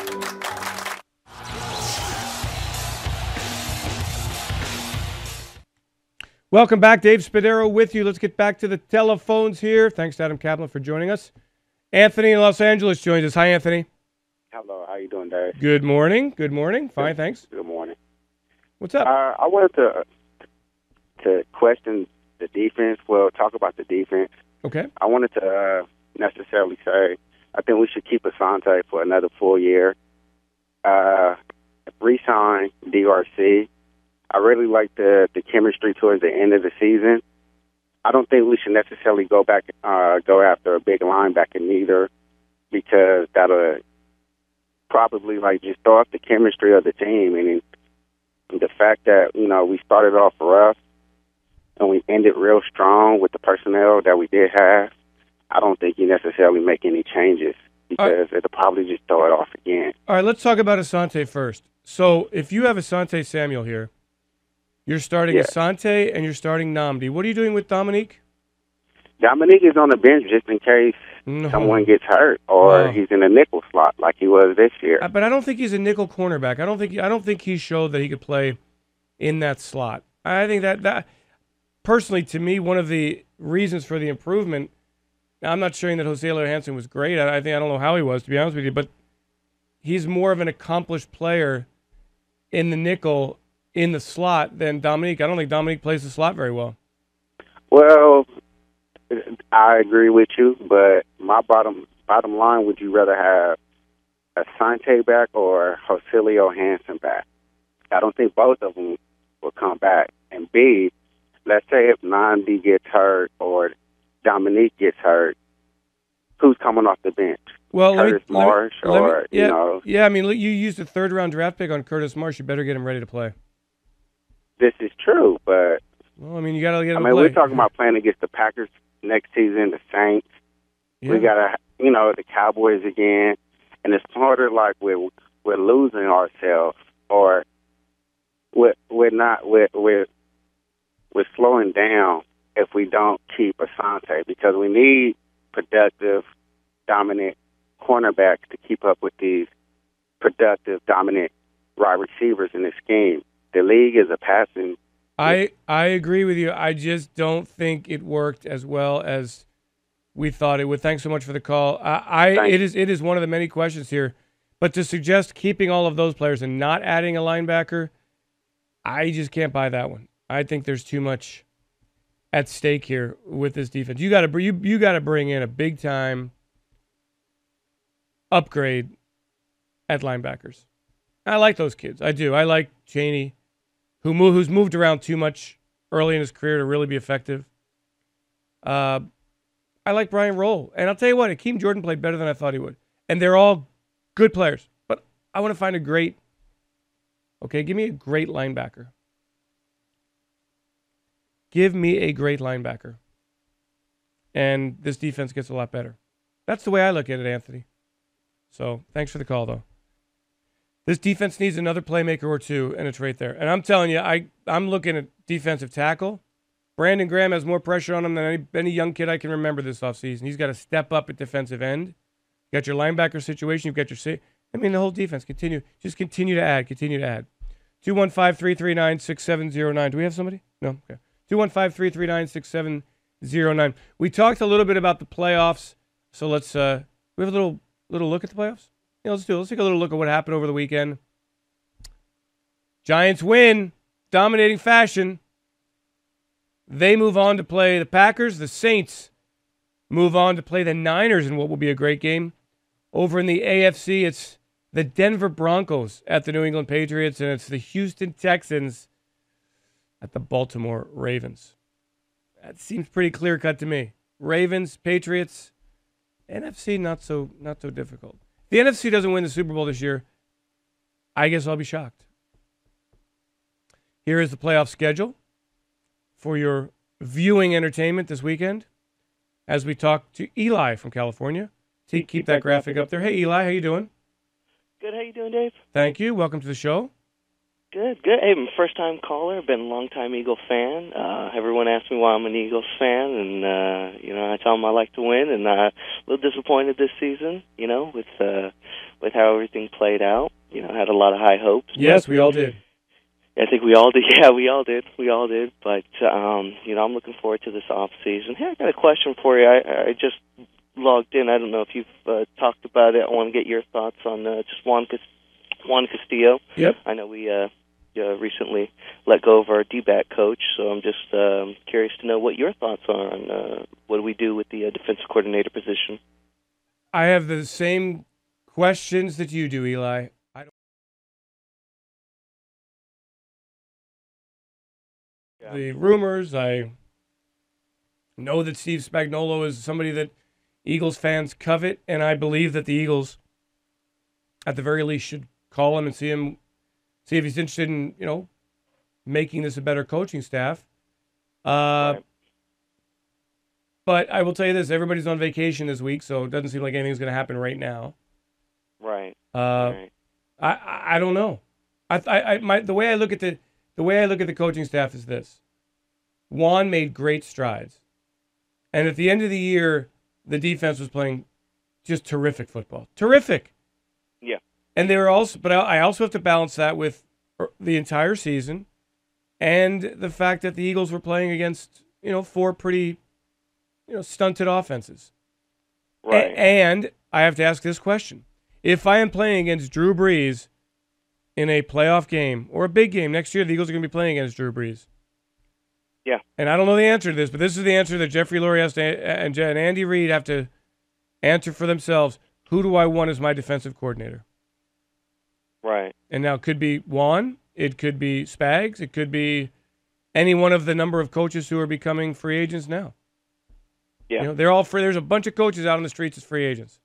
Welcome back. Dave Spadaro with you. Let's get back to the telephones here. Thanks to Adam Kaplan for joining us. Anthony in Los Angeles joins us. Hi, Anthony. Hello. How you doing, Dave? Good morning. Good morning. Fine, Good. thanks. Good morning. What's up? Uh, I wanted to to question the defense. Well, talk about the defense. Okay. I wanted to uh, necessarily say I think we should keep Asante for another full year. Uh, re-sign D R C. I really like the, the chemistry towards the end of the season. I don't think we should necessarily go back, uh, go after a big linebacker neither, because that'll probably like just throw off the chemistry of the team. And the fact that, you know, we started off rough and we ended real strong with the personnel that we did have, I don't think you necessarily make any changes because it'll probably just throw it off again. All right, let's talk about Asante first. So if you have Asante Samuel here, you're starting Yeah. Asante and you're starting Nnamdi. What are you doing with Dominique? Dominique is on the bench just in case No. someone gets hurt or Oh. he's in a nickel slot like he was this year. Uh, But I don't think he's a nickel cornerback. I don't think I don't think he showed that he could play in that slot. I think that that personally, to me, one of the reasons for the improvement. Now, I'm not saying that Jose Hansen was great. I, I think I don't know how he was, to be honest with you, but he's more of an accomplished player in the nickel in the slot than Dominique. I don't think Dominique plays the slot very well. Well, I agree with you, but my bottom bottom line: would you rather have Asante back or Joselio Hansen back? I don't think both of them will come back. And B, let's say if Nnamdi gets hurt or Dominique gets hurt, who's coming off the bench? Well, let me- Curtis let me- Marsh let me- or yeah, you know, yeah. I mean, look, you used a third round draft pick on Curtis Marsh. You better get him ready to play. this is true, but Well, I mean, you got to get I him mean, to play. we're talking about playing against the Packers next season, the Saints. We Yeah. got to, you know, the Cowboys again, and it's harder. Like we're we're losing ourselves, or we're we're not we're we're we're slowing down if we don't keep Asante, because we need productive, dominant cornerbacks to keep up with these productive, dominant wide receivers in this scheme. The league is a passing. I I agree with you. I just don't think it worked as well as we thought it would. Thanks so much for the call. I, I Thanks. it is it is one of the many questions here, but to suggest keeping all of those players and not adding a linebacker, I just can't buy that one. I think there's too much at stake here with this defense. You got to you you got to bring in a big time upgrade at linebackers. I like those kids. I do. I like Chaney, who move, who's moved around too much early in his career to really be effective. Uh, I like Brian Roll. And I'll tell you what, Akeem Jordan played better than I thought he would. And they're all good players. But I want to find a great, okay, give me a great linebacker. Give me a great linebacker. And this defense gets a lot better. That's the way I look at it, Anthony. So thanks for the call, though. This defense needs another playmaker or two, and it's right there. And I'm telling you, I, I'm looking at defensive tackle. Brandon Graham has more pressure on him than any, any young kid I can remember this offseason. He's got to step up at defensive end. You got your linebacker situation. You've got your sa- I mean, the whole defense. Continue. Just continue to add. Continue to add. two one five, three three nine, six seven zero nine. Do we have somebody? No? Okay. two one five, three three nine, six seven zero nine. We talked a little bit about the playoffs, so let's uh, we have a little little look at the playoffs. Yeah, let's do it. Let's take a little look at what happened over the weekend. Giants win, dominating fashion. They move on to play the Packers. The Saints move on to play the Niners in what will be a great game. Over in the A F C, it's the Denver Broncos at the New England Patriots, and it's the Houston Texans at the Baltimore Ravens. That seems pretty clear-cut to me. Ravens, Patriots, N F C not so not so difficult. If the N F C doesn't win the Super Bowl this year, I guess I'll be shocked. Here is the playoff schedule for your viewing entertainment this weekend as we talk to Eli from California. To keep, keep that, that graphic up there. Hey, Eli, how you doing? Good. How you doing, Dave? Thank you. Welcome to the show. Good, good. Hey, I'm a first-time caller. Been a long-time Eagle fan. Uh, everyone asks me why I'm an Eagles fan, and uh, you know, I tell them I like to win. And uh, a little disappointed this season, you know, with uh, with how everything played out. You know, I had a lot of high hopes. Yes, we all did. I think we all did. Yeah, we all did. We all did. But um, you know, I'm looking forward to this off season. Hey, I got a question for you. I, I just logged in. I don't know if you've uh, talked about it. I want to get your thoughts on uh, just Juan Juan Castillo. Yep. I know we uh, uh, recently let go of our D-back coach, so I'm just um, curious to know what your thoughts are on uh, what do we do with the uh, defensive coordinator position. I have the same questions that you do, Eli. I don't yeah. The rumors. I know that Steve Spagnuolo is somebody that Eagles fans covet, and I believe that the Eagles, at the very least, should call him and see him, see if he's interested in, you know, making this a better coaching staff. Uh, right. But I will tell you this: everybody's on vacation this week, so it doesn't seem like anything's going to happen right now. Right. Uh, right. I, I I don't know. I, I I my the way I look at the the way I look at the coaching staff is this: Juan made great strides, and at the end of the year, the defense was playing just terrific football, terrific. Yeah. And they were also, but I also have to balance that with the entire season, and the fact that the Eagles were playing against you know four pretty you know stunted offenses. Right. A- and I have to ask this question: if I am playing against Drew Brees in a playoff game or a big game next year, the Eagles are going to be playing against Drew Brees. Yeah. And I don't know the answer to this, but this is the answer that Jeffrey Lurie has to, and and Andy Reid have to answer for themselves. Who do I want as my defensive coordinator? Right. And now it could be Juan, it could be Spags, it could be any one of the number of coaches who are becoming free agents now. Yeah. You know, they're all free. There's a bunch of coaches out on the streets as free agents.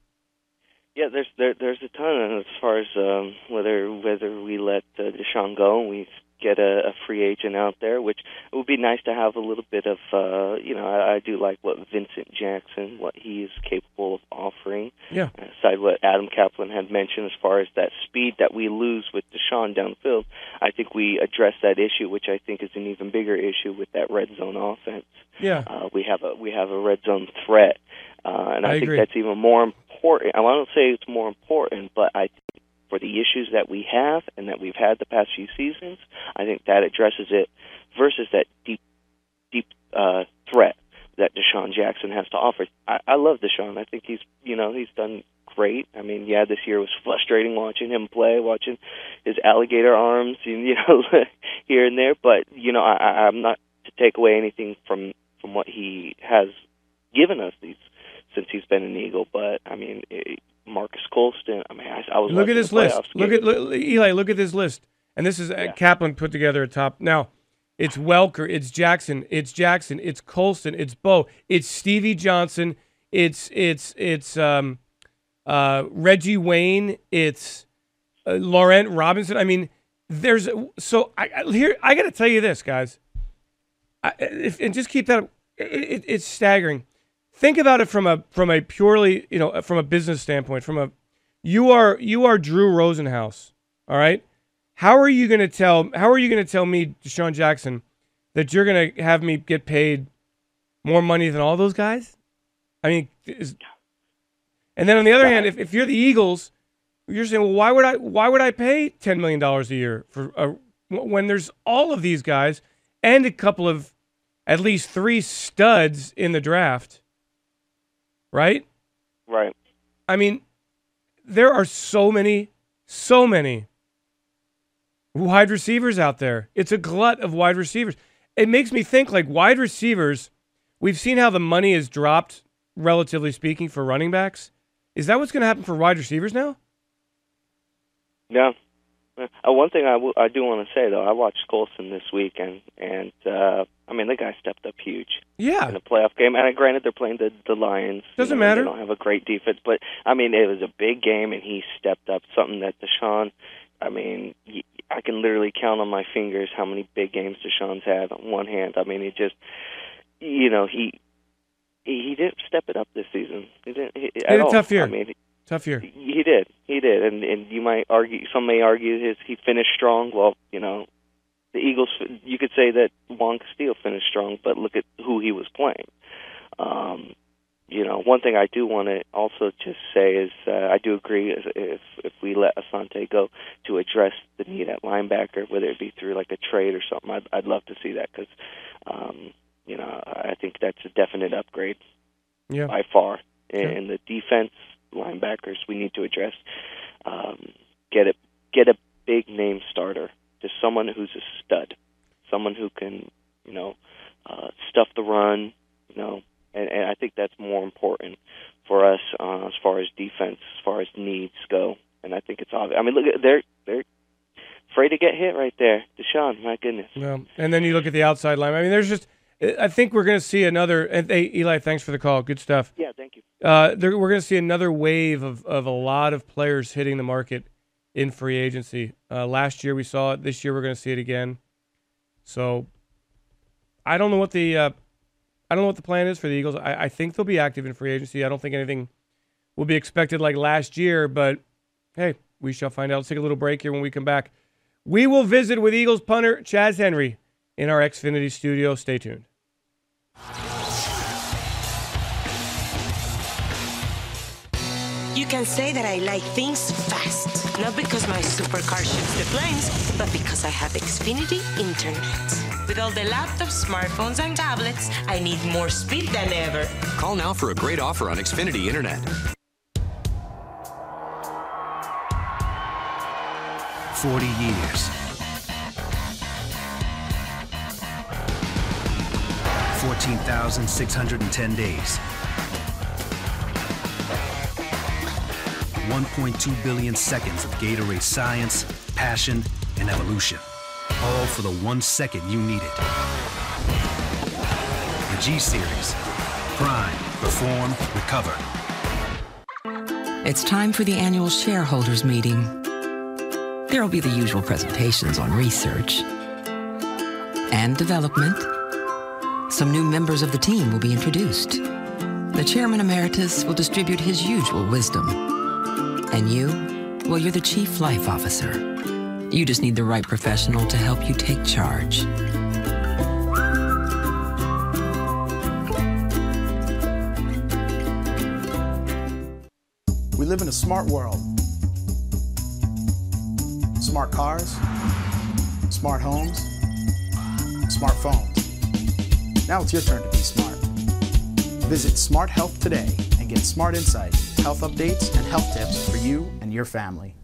Yeah, there's there, there's a ton, and as far as um, whether whether we let uh, Deshaun go and we get a, a free agent out there, which it would be nice to have a little bit of, uh, you know, I, I do like what Vincent Jackson, what he is capable of offering. Yeah. Aside what Adam Kaplan had mentioned as far as that speed that we lose with Deshaun downfield, I think we address that issue, which I think is an even bigger issue with that red zone offense. Yeah. Uh, we have a we have a red zone threat, uh, and I, I think agree. that's even more important. I don't say it's more important, but I think for the issues that we have and that we've had the past few seasons, I think that addresses it versus that deep, deep uh, threat that Deshaun Jackson has to offer. I, I love Deshaun. I think he's, you know, he's done great. I mean, yeah, this year was frustrating watching him play, watching his alligator arms, you know, here and there. But you know, I, I'm not to take away anything from from what he has given us these since he's been an Eagle. But I mean. It, Marcus Colston. I mean, I, I was look at this list. Look game. at look, Eli. Look at this list. And this is uh, Yeah. Kaplan put together a top. Now, it's Welker, it's Jackson, it's Jackson, it's Colston, it's Bo, it's Stevie Johnson, it's it's it's um, uh, Reggie Wayne, it's uh, Laurent Robinson. I mean, there's so I, I here. I got to tell you this, guys. I, if, and just keep that. It, it, it's staggering. Think about it from a from a purely, you know, from a business standpoint. From a, you are you are Drew Rosenhaus, all right. How are you going to tell? How are you going to tell me, Deshaun Jackson, that you're going to have me get paid more money than all those guys? I mean, is, and then on the other hand, if, if you're the Eagles, you're saying, well, why would I why would I pay ten million dollars a year for a, when there's all of these guys and a couple of at least three studs in the draft. Right? Right. I mean, there are so many, so many wide receivers out there. It's a glut of wide receivers. It makes me think like wide receivers, we've seen how the money has dropped, relatively speaking, for running backs. Is that what's going to happen for wide receivers now? No. Uh, one thing I, w- I do want to say, though, I watched Colston this week, and, and uh, I mean, the guy stepped up huge Yeah. in a playoff game. And granted, they're playing the, the Lions. Doesn't You know, matter. They don't have a great defense. But, I mean, it was a big game, and he stepped up, something that Deshaun, I mean, y- I can literally count on my fingers how many big games Deshaun's had on one hand. I mean, he just, you know, he he, he didn't step it up this season. He didn't he, He at had a all. tough year. I mean, Tough year. He did. He did. And and you might argue, some may argue his he finished strong. Well, you know, the Eagles, you could say that Juan Castillo finished strong, but look at who he was playing. Um, you know, one thing I do want to also just say is uh, I do agree is if if we let Asante go to address the need at linebacker, whether it be through like a trade or something, I'd, I'd love to see that because, um, you know, I think that's a definite upgrade Yeah. by far. Sure. In the defense, linebackers, we need to address, um, get a, get a big name starter, just someone who's a stud, someone who can, you know, uh, stuff the run, you know, and, and I think that's more important for us uh, as far as defense, as far as needs go. And I think it's obvious. I mean, look, they're they're afraid to get hit right there. Deshaun, my goodness. Well, and then you look at the outside line. I mean, there's just, I think we're going to see another. And hey, Eli, thanks for the call. Good stuff. Yeah, thank you. Uh, there, we're going to see another wave of, of a lot of players hitting the market in free agency. Uh, last year we saw it. This year we're going to see it again. So I don't know what the. Uh, I don't know what the plan is for the Eagles. I, I think they'll be active in free agency. I don't think anything will be expected like last year, but hey, we shall find out. Let's take a little break here. When we come back, we will visit with Eagles punter Chaz Henry in our Xfinity studio. Stay tuned. You can say that I like things fast, not because my supercar shoots the flames, but because I have Xfinity Internet. With all the laptops, smartphones, and tablets, I need more speed than ever. Call now for a great offer on Xfinity Internet. Forty years. fourteen thousand six hundred ten days. one point two billion seconds of Gatorade science, passion, and evolution. All for the one second you needed. The G-Series. Prime, perform, recover. It's time for the annual shareholders meeting. There'll be the usual presentations on research and development. Some new members of the team will be introduced. The chairman emeritus will distribute his usual wisdom. And you, well, you're the chief life officer. You just need the right professional to help you take charge. We live in a smart world. Smart cars, smart homes, smartphones. Now it's your turn to be smart. Visit Smart Health today and get smart insights, health updates, and health tips for you and your family.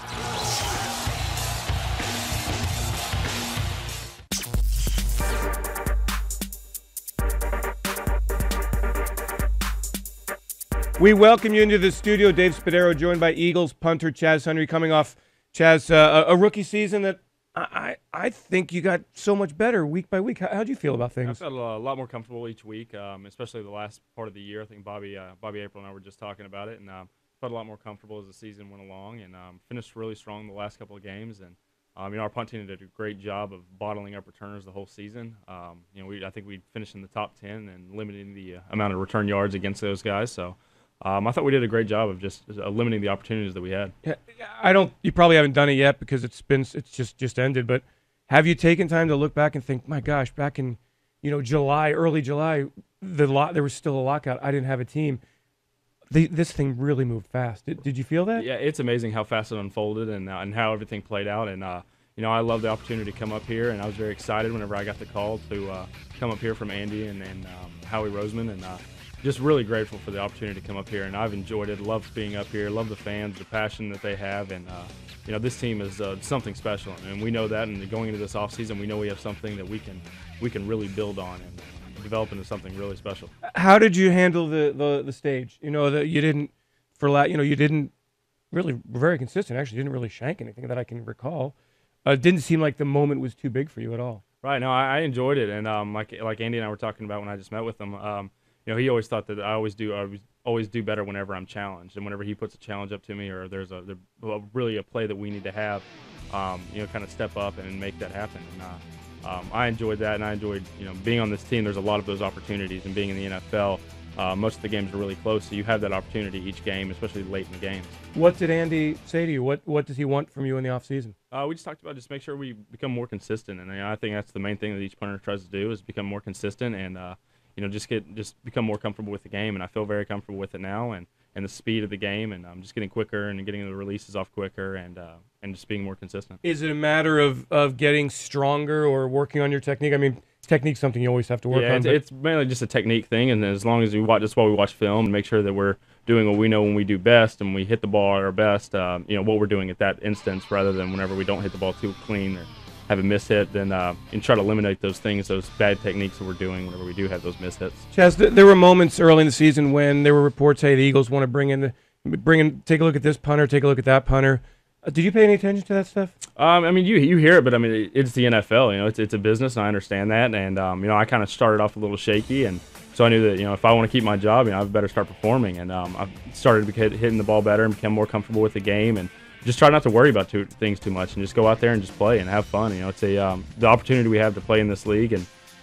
We welcome you into the studio. Dave Spadaro, joined by Eagles punter Chaz Henry, coming off, Chaz, uh, a rookie season that I, I think you got so much better week by week. How, how do you feel about things? I felt a lot more comfortable each week, um, especially the last part of the year. I think Bobby, uh, Bobby April and I were just talking about it, and um, felt a lot more comfortable as the season went along, and um, finished really strong the last couple of games. And um, you know, our punt team did a great job of bottling up returners the whole season. Um, you know, we I think we finished in the top ten and limiting the uh, amount of return yards against those guys. So. Um, I thought we did a great job of just uh, limiting the opportunities that we had. Yeah, I don't. You probably haven't done it yet because it's been it's just just ended. But have you taken time to look back and think, my gosh, back in you know July, early July, the lot there was still a lockout. I didn't have a team. The, this thing really moved fast. Did, did you feel that? Yeah, it's amazing how fast it unfolded and uh, and how everything played out. And uh, you know, I love the opportunity to come up here, and I was very excited whenever I got the call to uh, come up here from Andy and, and um, Howie Roseman, and. Uh, Just really grateful for the opportunity to come up here, and I've enjoyed it. Loved being up here. Love the fans, the passion that they have, and uh, you know this team is uh, something special, and we know that. And going into this offseason, we know we have something that we can we can really build on and develop into something really special. How did you handle the the, the stage? You know that you didn't for la- you know you didn't really were very consistent. Actually, didn't really shank anything that I can recall. Uh, it didn't seem like the moment was too big for you at all. Right. No, I, I enjoyed it, and um, like like Andy and I were talking about when I just met with him. Um, You know, he always thought that I always do. I always do better whenever I'm challenged, and whenever he puts a challenge up to me, or there's a there, really a play that we need to have, um, you know, kind of step up and make that happen. And uh, um, I enjoyed that, and I enjoyed you know being on this team. There's a lot of those opportunities, and being in the N F L, uh, most of the games are really close, so you have that opportunity each game, especially late in the games. What did Andy say to you? What What does he want from you in the offseason? Uh, we just talked about just make sure we become more consistent, and I think that's the main thing that each punter tries to do is become more consistent and. Uh, You know, just get just become more comfortable with the game, and I feel very comfortable with it now, and, and the speed of the game, and I'm um, just getting quicker and getting the releases off quicker, and uh, and just being more consistent. Is it a matter of, of getting stronger or working on your technique? I mean, technique's something you always have to work yeah, on. It's, it's mainly just a technique thing, and as long as we watch, that's why we watch film and make sure that we're doing what we know when we do best, and we hit the ball at our best. Uh, you know what we're doing at that instance, rather than whenever we don't hit the ball too clean or have a miss hit, then uh, and try to eliminate those things, those bad techniques that we're doing whenever we do have those miss hits. Chaz, th- there were moments early in the season when there were reports, hey, the Eagles want to bring in, the, bring in, take a look at this punter, take a look at that punter. Uh, did you pay any attention to that stuff? Um, I mean, you you hear it, but I mean, it, it's the N F L. You know, it's it's a business, and I understand that. And um, you know, I kind of started off a little shaky, and so I knew that you know if I want to keep my job, you know, I better start performing. And um, I started hit, hitting the ball better and become more comfortable with the game, and just try not to worry about too, things too much, and just go out there and just play and have fun. You know, it's a um, the opportunity we have to play in this league, and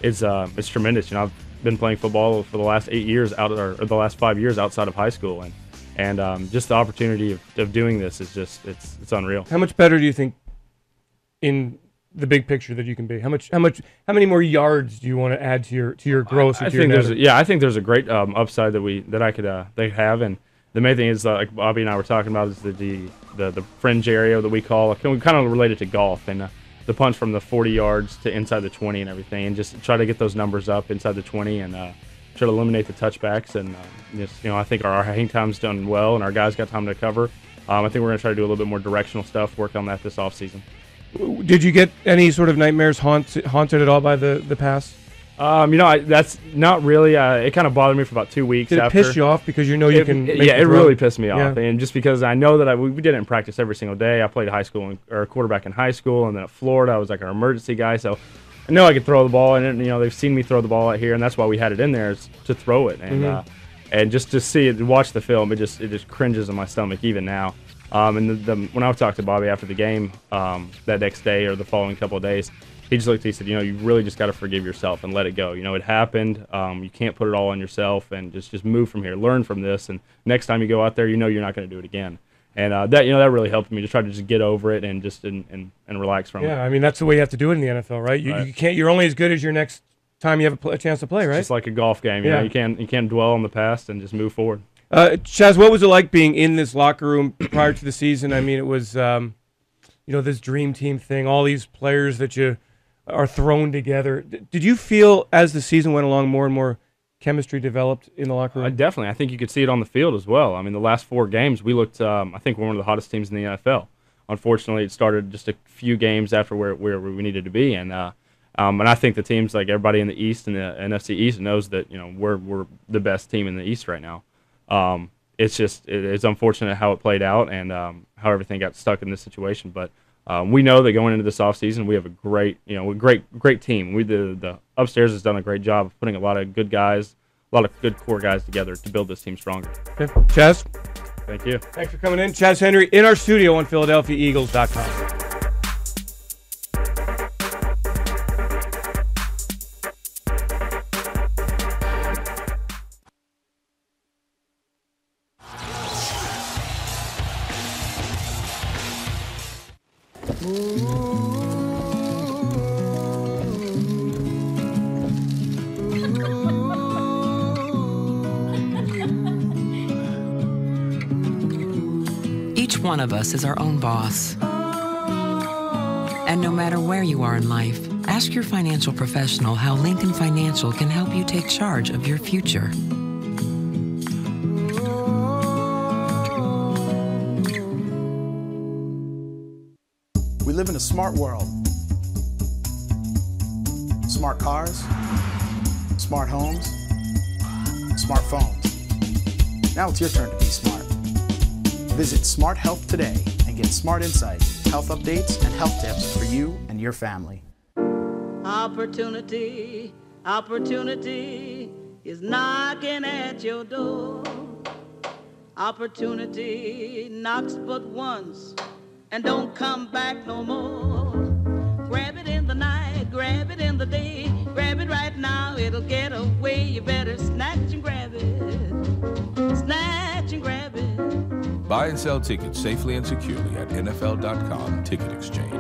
it's uh, it's tremendous. You know, I've been playing football for the last eight years out, or, or the last five years outside of high school, and and um, just the opportunity of, of doing this is just it's it's unreal. How much better do you think in the big picture that you can be? How much? How much? How many more yards do you want to add to your to your growth? I, I to think your there's a, yeah, I think there's a great um, upside that we that I could uh, they have, and the main thing is uh, like Bobby and I were talking about is the the the, the fringe area that we call. We kind of relate it to golf and uh, the punch from the forty yards to inside the twenty and everything, and just try to get those numbers up inside the twenty and uh, try to eliminate the touchbacks. And uh, just you know, I think our, our hang time's done well, and our guys got time to cover. Um, I think we're going to try to do a little bit more directional stuff, work on that this offseason. Did you get any sort of nightmares haunt, haunted at all by the, the pass? Um, you know, I, that's not really. Uh, it kind of bothered me for about two weeks. Did after. it piss you off because you know you it, can? Make yeah, the it throw? really pissed me off, Yeah. and just because I know that I we, we did it in practice every single day. I played high school and, or quarterback in high school, and then at Florida I was like our emergency guy, so I know I could throw the ball, and you know they've seen me throw the ball out here, and that's why we had it in there is to throw it, and Mhm. uh, and just to see it, watch the film, it just it just cringes in my stomach even now. Um, and the, the, when I talked to Bobby after the game um, that next day or the following couple of days, he just looked at me and said, you know, you really just got to forgive yourself and let it go. You know, it happened. Um, you can't put it all on yourself, and just, just move from here. Learn from this, and next time you go out there, you know you're not going to do it again. And uh, that you know that really helped me to try to just get over it and just and, and, and relax from it. Yeah, I mean that's the way you have to do it in the N F L, right? You, Right. you can't. You're only as good as your next time you have a, pl- a chance to play, right? Just like a golf game, you Yeah. know, you can't you can't dwell on the past and just move forward. Uh, Chaz, what was it like being in this locker room prior to the season? I mean, it was, um, you know, this dream team thing, all these players that you are thrown together. D- did you feel as the season went along more and more chemistry developed in the locker room? Uh, definitely. I think you could see it on the field as well. I mean, the last four games, we looked, um, I think we're one of the hottest teams in the N F L. Unfortunately, it started just a few games after where, where we needed to be. And uh, um, and I think the teams, like everybody in the East and the N F C East knows that, you know, we're, we're the best team in the East right now. Um, it's just it, it's unfortunate how it played out and um, how everything got stuck in this situation. But um, we know that going into this offseason, we have a great you know a great great team. We the the upstairs has done a great job of putting a lot of good guys, a lot of good core guys together to build this team stronger. Okay. Chaz, thank you. Thanks for coming in, Chaz Henry, in our studio on Philadelphia Eagles dot com. Each one of us is our own boss. And no matter where you are in life, ask your financial professional how Lincoln Financial can help you take charge of your future. We live in a smart world. Smart cars, smart homes, smartphones. Now it's your turn to be smart. Visit Smart Health today and get smart insights, health updates, and health tips for you and your family. Opportunity, opportunity is knocking at your door. Opportunity knocks but once and don't come back no more. Grab it in the night, grab it in the day, grab it right now, it'll get away. You better snatch and grab it, snatch and grab it. Buy and sell tickets safely and securely at N F L dot com Ticket Exchange.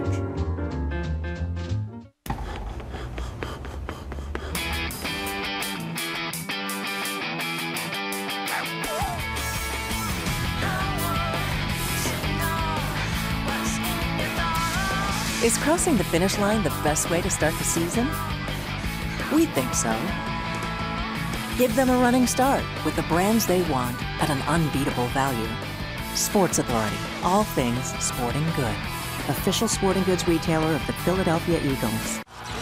Is crossing the finish line the best way to start the season? We think so. Give them a running start with the brands they want at an unbeatable value. Sports Authority, all things sporting good. Official sporting goods retailer of the Philadelphia Eagles.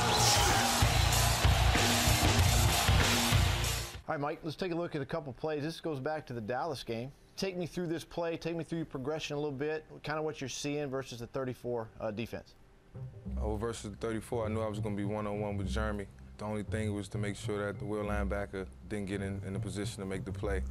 All right, Mike, let's take a look at a couple plays. This goes back to the Dallas game. Take me through this play. Take me through your progression a little bit, kind of what you're seeing versus the thirty-four uh, defense. Oh, versus thirty-four, I knew I was going to be one-on-one with Jeremy. The only thing was to make sure that the will linebacker didn't get in, in a position to make the play.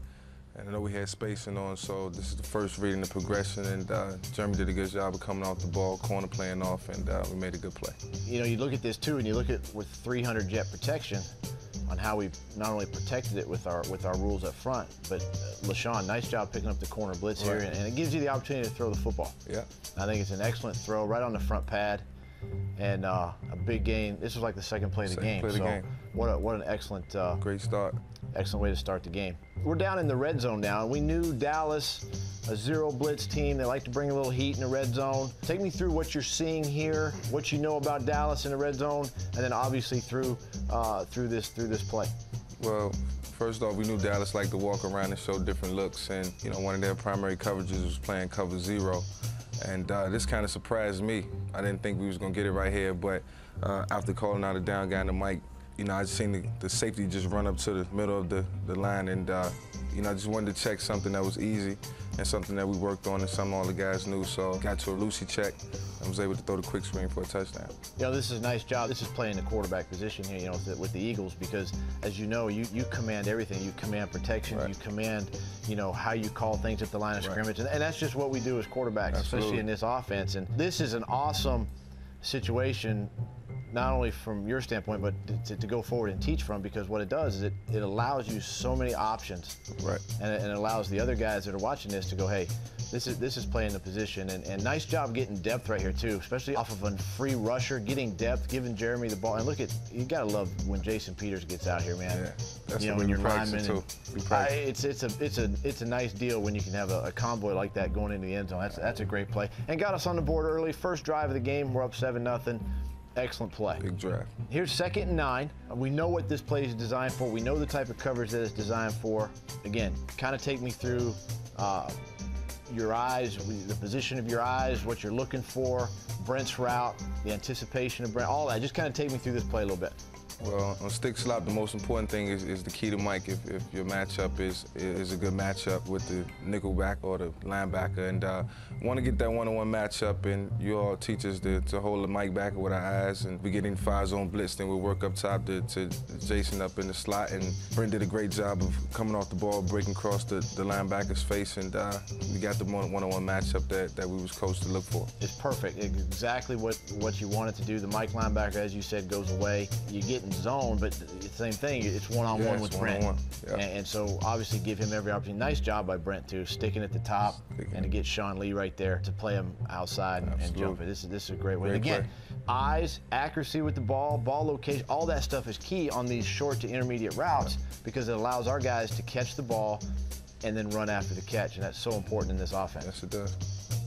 And I know we had spacing on, so this is the first reading the progression, and uh, Jeremy did a good job of coming off the ball, corner playing off, and uh, we made a good play. You know, you look at this too, and you look at with three hundred jet protection on how we not only protected it with our with our rules up front, but uh, LaShawn, nice job picking up the corner blitz Right. here, and, and it gives you the opportunity to throw the football. Yeah. I think it's an excellent throw right on the front pad, and uh, a big gain. This was like the second play of the Second game. play of the so game. what a, what an excellent uh, great start. Excellent way to start the game. We're down in the red zone now, and we knew Dallas, a zero blitz team. They like to bring a little heat in the red zone. Take me through what you're seeing here, what you know about Dallas in the red zone, and then obviously through uh, through this through this play. Well, first off, we knew Dallas liked to walk around and show different looks, and you know, one of their primary coverages was playing cover zero, and uh, this kind of surprised me. I didn't think we was gonna get it right here, but uh, after calling out a down guy in the mic, you know, I just seen the, the safety just run up to the middle of the, the line, and uh, you know, I just wanted to check something that was easy and something that we worked on and something all the guys knew. So got to a Lucy check and was able to throw the quick screen for a touchdown. You know, this is a nice job. This is playing the quarterback position here, you know, with the, with the Eagles, because as you know, you, you command everything. You command protection, Right. you command, you know, how you call things at the line of Right. scrimmage, and, and that's just what we do as quarterbacks, Absolutely. especially in this offense. And this is an awesome situation, not only from your standpoint, but to, to go forward and teach from, because what it does is it, it allows you so many options. Right. And it, and it allows the other guys that are watching this to go, hey, this is this is playing the position. And, and nice job getting depth right here, too, especially off of a free rusher, getting depth, giving Jeremy the ball. And look at, you got to love when Jason Peters gets out here, man. Yeah, that's you know, what when we you're practice lineman. too. and- We I, practice. it's, it's, a, it's, a, it's a nice deal when you can have a, a convoy like that going into the end zone. That's, that's a great play. And got us on the board early. First drive of the game, we're up seven nothing. Excellent play. Big drive. Here's second and nine. We know what this play is designed for. We know the type of coverage that it's designed for. Again, kind of take me through uh, your eyes, the position of your eyes, what you're looking for, Brent's route, the anticipation of Brent, all that. Just kind of take me through this play a little bit. Well, on stick slot, the most important thing is, is the key to Mike. If, if your matchup is is a good matchup with the nickelback or the linebacker, and uh, want to get that one-on-one matchup, and you all teach us to, to hold the Mike back with our eyes, and we get in five-zone blitz, then we'll work up top to, to Jason up in the slot, and Brent did a great job of coming off the ball, breaking across the, the linebacker's face, and uh, we got the one-on-one matchup that, that we was coached to look for. It's perfect. It's exactly what, what you wanted to do. The Mike linebacker, as you said, goes away. You get in zone, but the same thing. It's one-on-one Yeah, it's with Brent. one-on-one. Yeah. And, and so obviously give him every opportunity. Nice job by Brent, too, sticking at the top and to get Sean Lee right there to play him outside and, and Absolutely. jump it. This is, this is a great way. Great Again, play. eyes, accuracy with the ball, ball location, all that stuff is key on these short to intermediate routes because it allows our guys to catch the ball and then run after the catch, and that's so important in this offense. Yes, it does.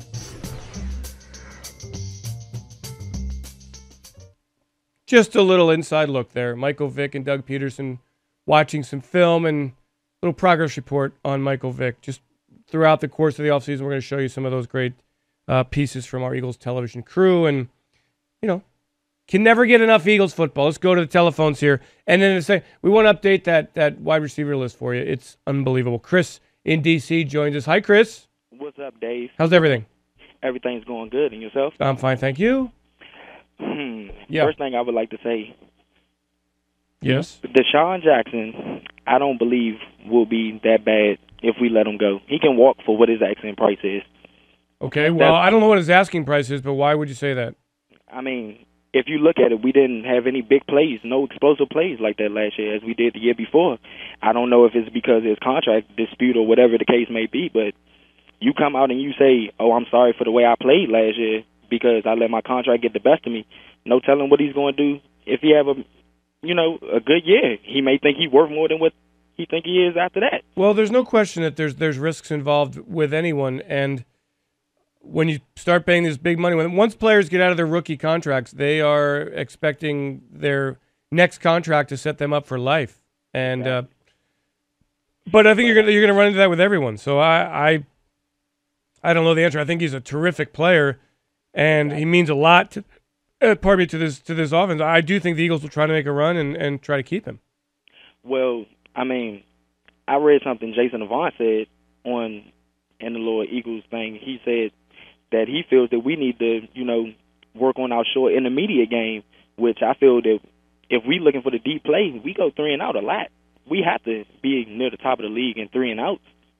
Just a little inside look there. Michael Vick and Doug Peterson watching some film and a little progress report on Michael Vick. Just throughout the course of the offseason, we're going to show you some of those great uh, pieces from our Eagles television crew. And, you know, can never get enough Eagles football. Let's go to the telephones here. And then to say, we want to update that, that wide receiver list for you. It's unbelievable. Chris in D C joins us. Hi, Chris. What's up, Dave? How's everything? Everything's going good. And yourself? I'm fine, thank you. Hmm. Yeah. First thing I would like to say, Yes. Deshaun Jackson, I don't believe will be that bad if we let him go. He can walk for what his asking price is. Okay, well, I don't know what his asking price is, but why would you say that? I mean, if you look at it, we didn't have any big plays, no explosive plays like that last year as we did the year before. I don't know if it's because of his contract dispute or whatever the case may be, but you come out and you say, oh, I'm sorry for the way I played last year because I let my contract get the best of me. No telling what he's going to do. If he have a, you know, a good year, he may think he's worth more than what he think he is after that. Well, there's no question that there's there's risks involved with anyone, and when you start paying this big money, when once players get out of their rookie contracts, they are expecting their next contract to set them up for life. And uh, but I think you're gonna you're gonna run into that with everyone. So I I, I don't know the answer. I think he's a terrific player, and he means a lot to uh, pardon me to this to this offense. I do think the Eagles will try to make a run and, and try to keep him. Well, I mean, I read something Jason Avant said on in the little Eagles thing. He said that he feels that we need to, you know, work on our short intermediate game, which I feel that if we looking for the deep play, we go three and out a lot. We have to be near the top of the league in three and outs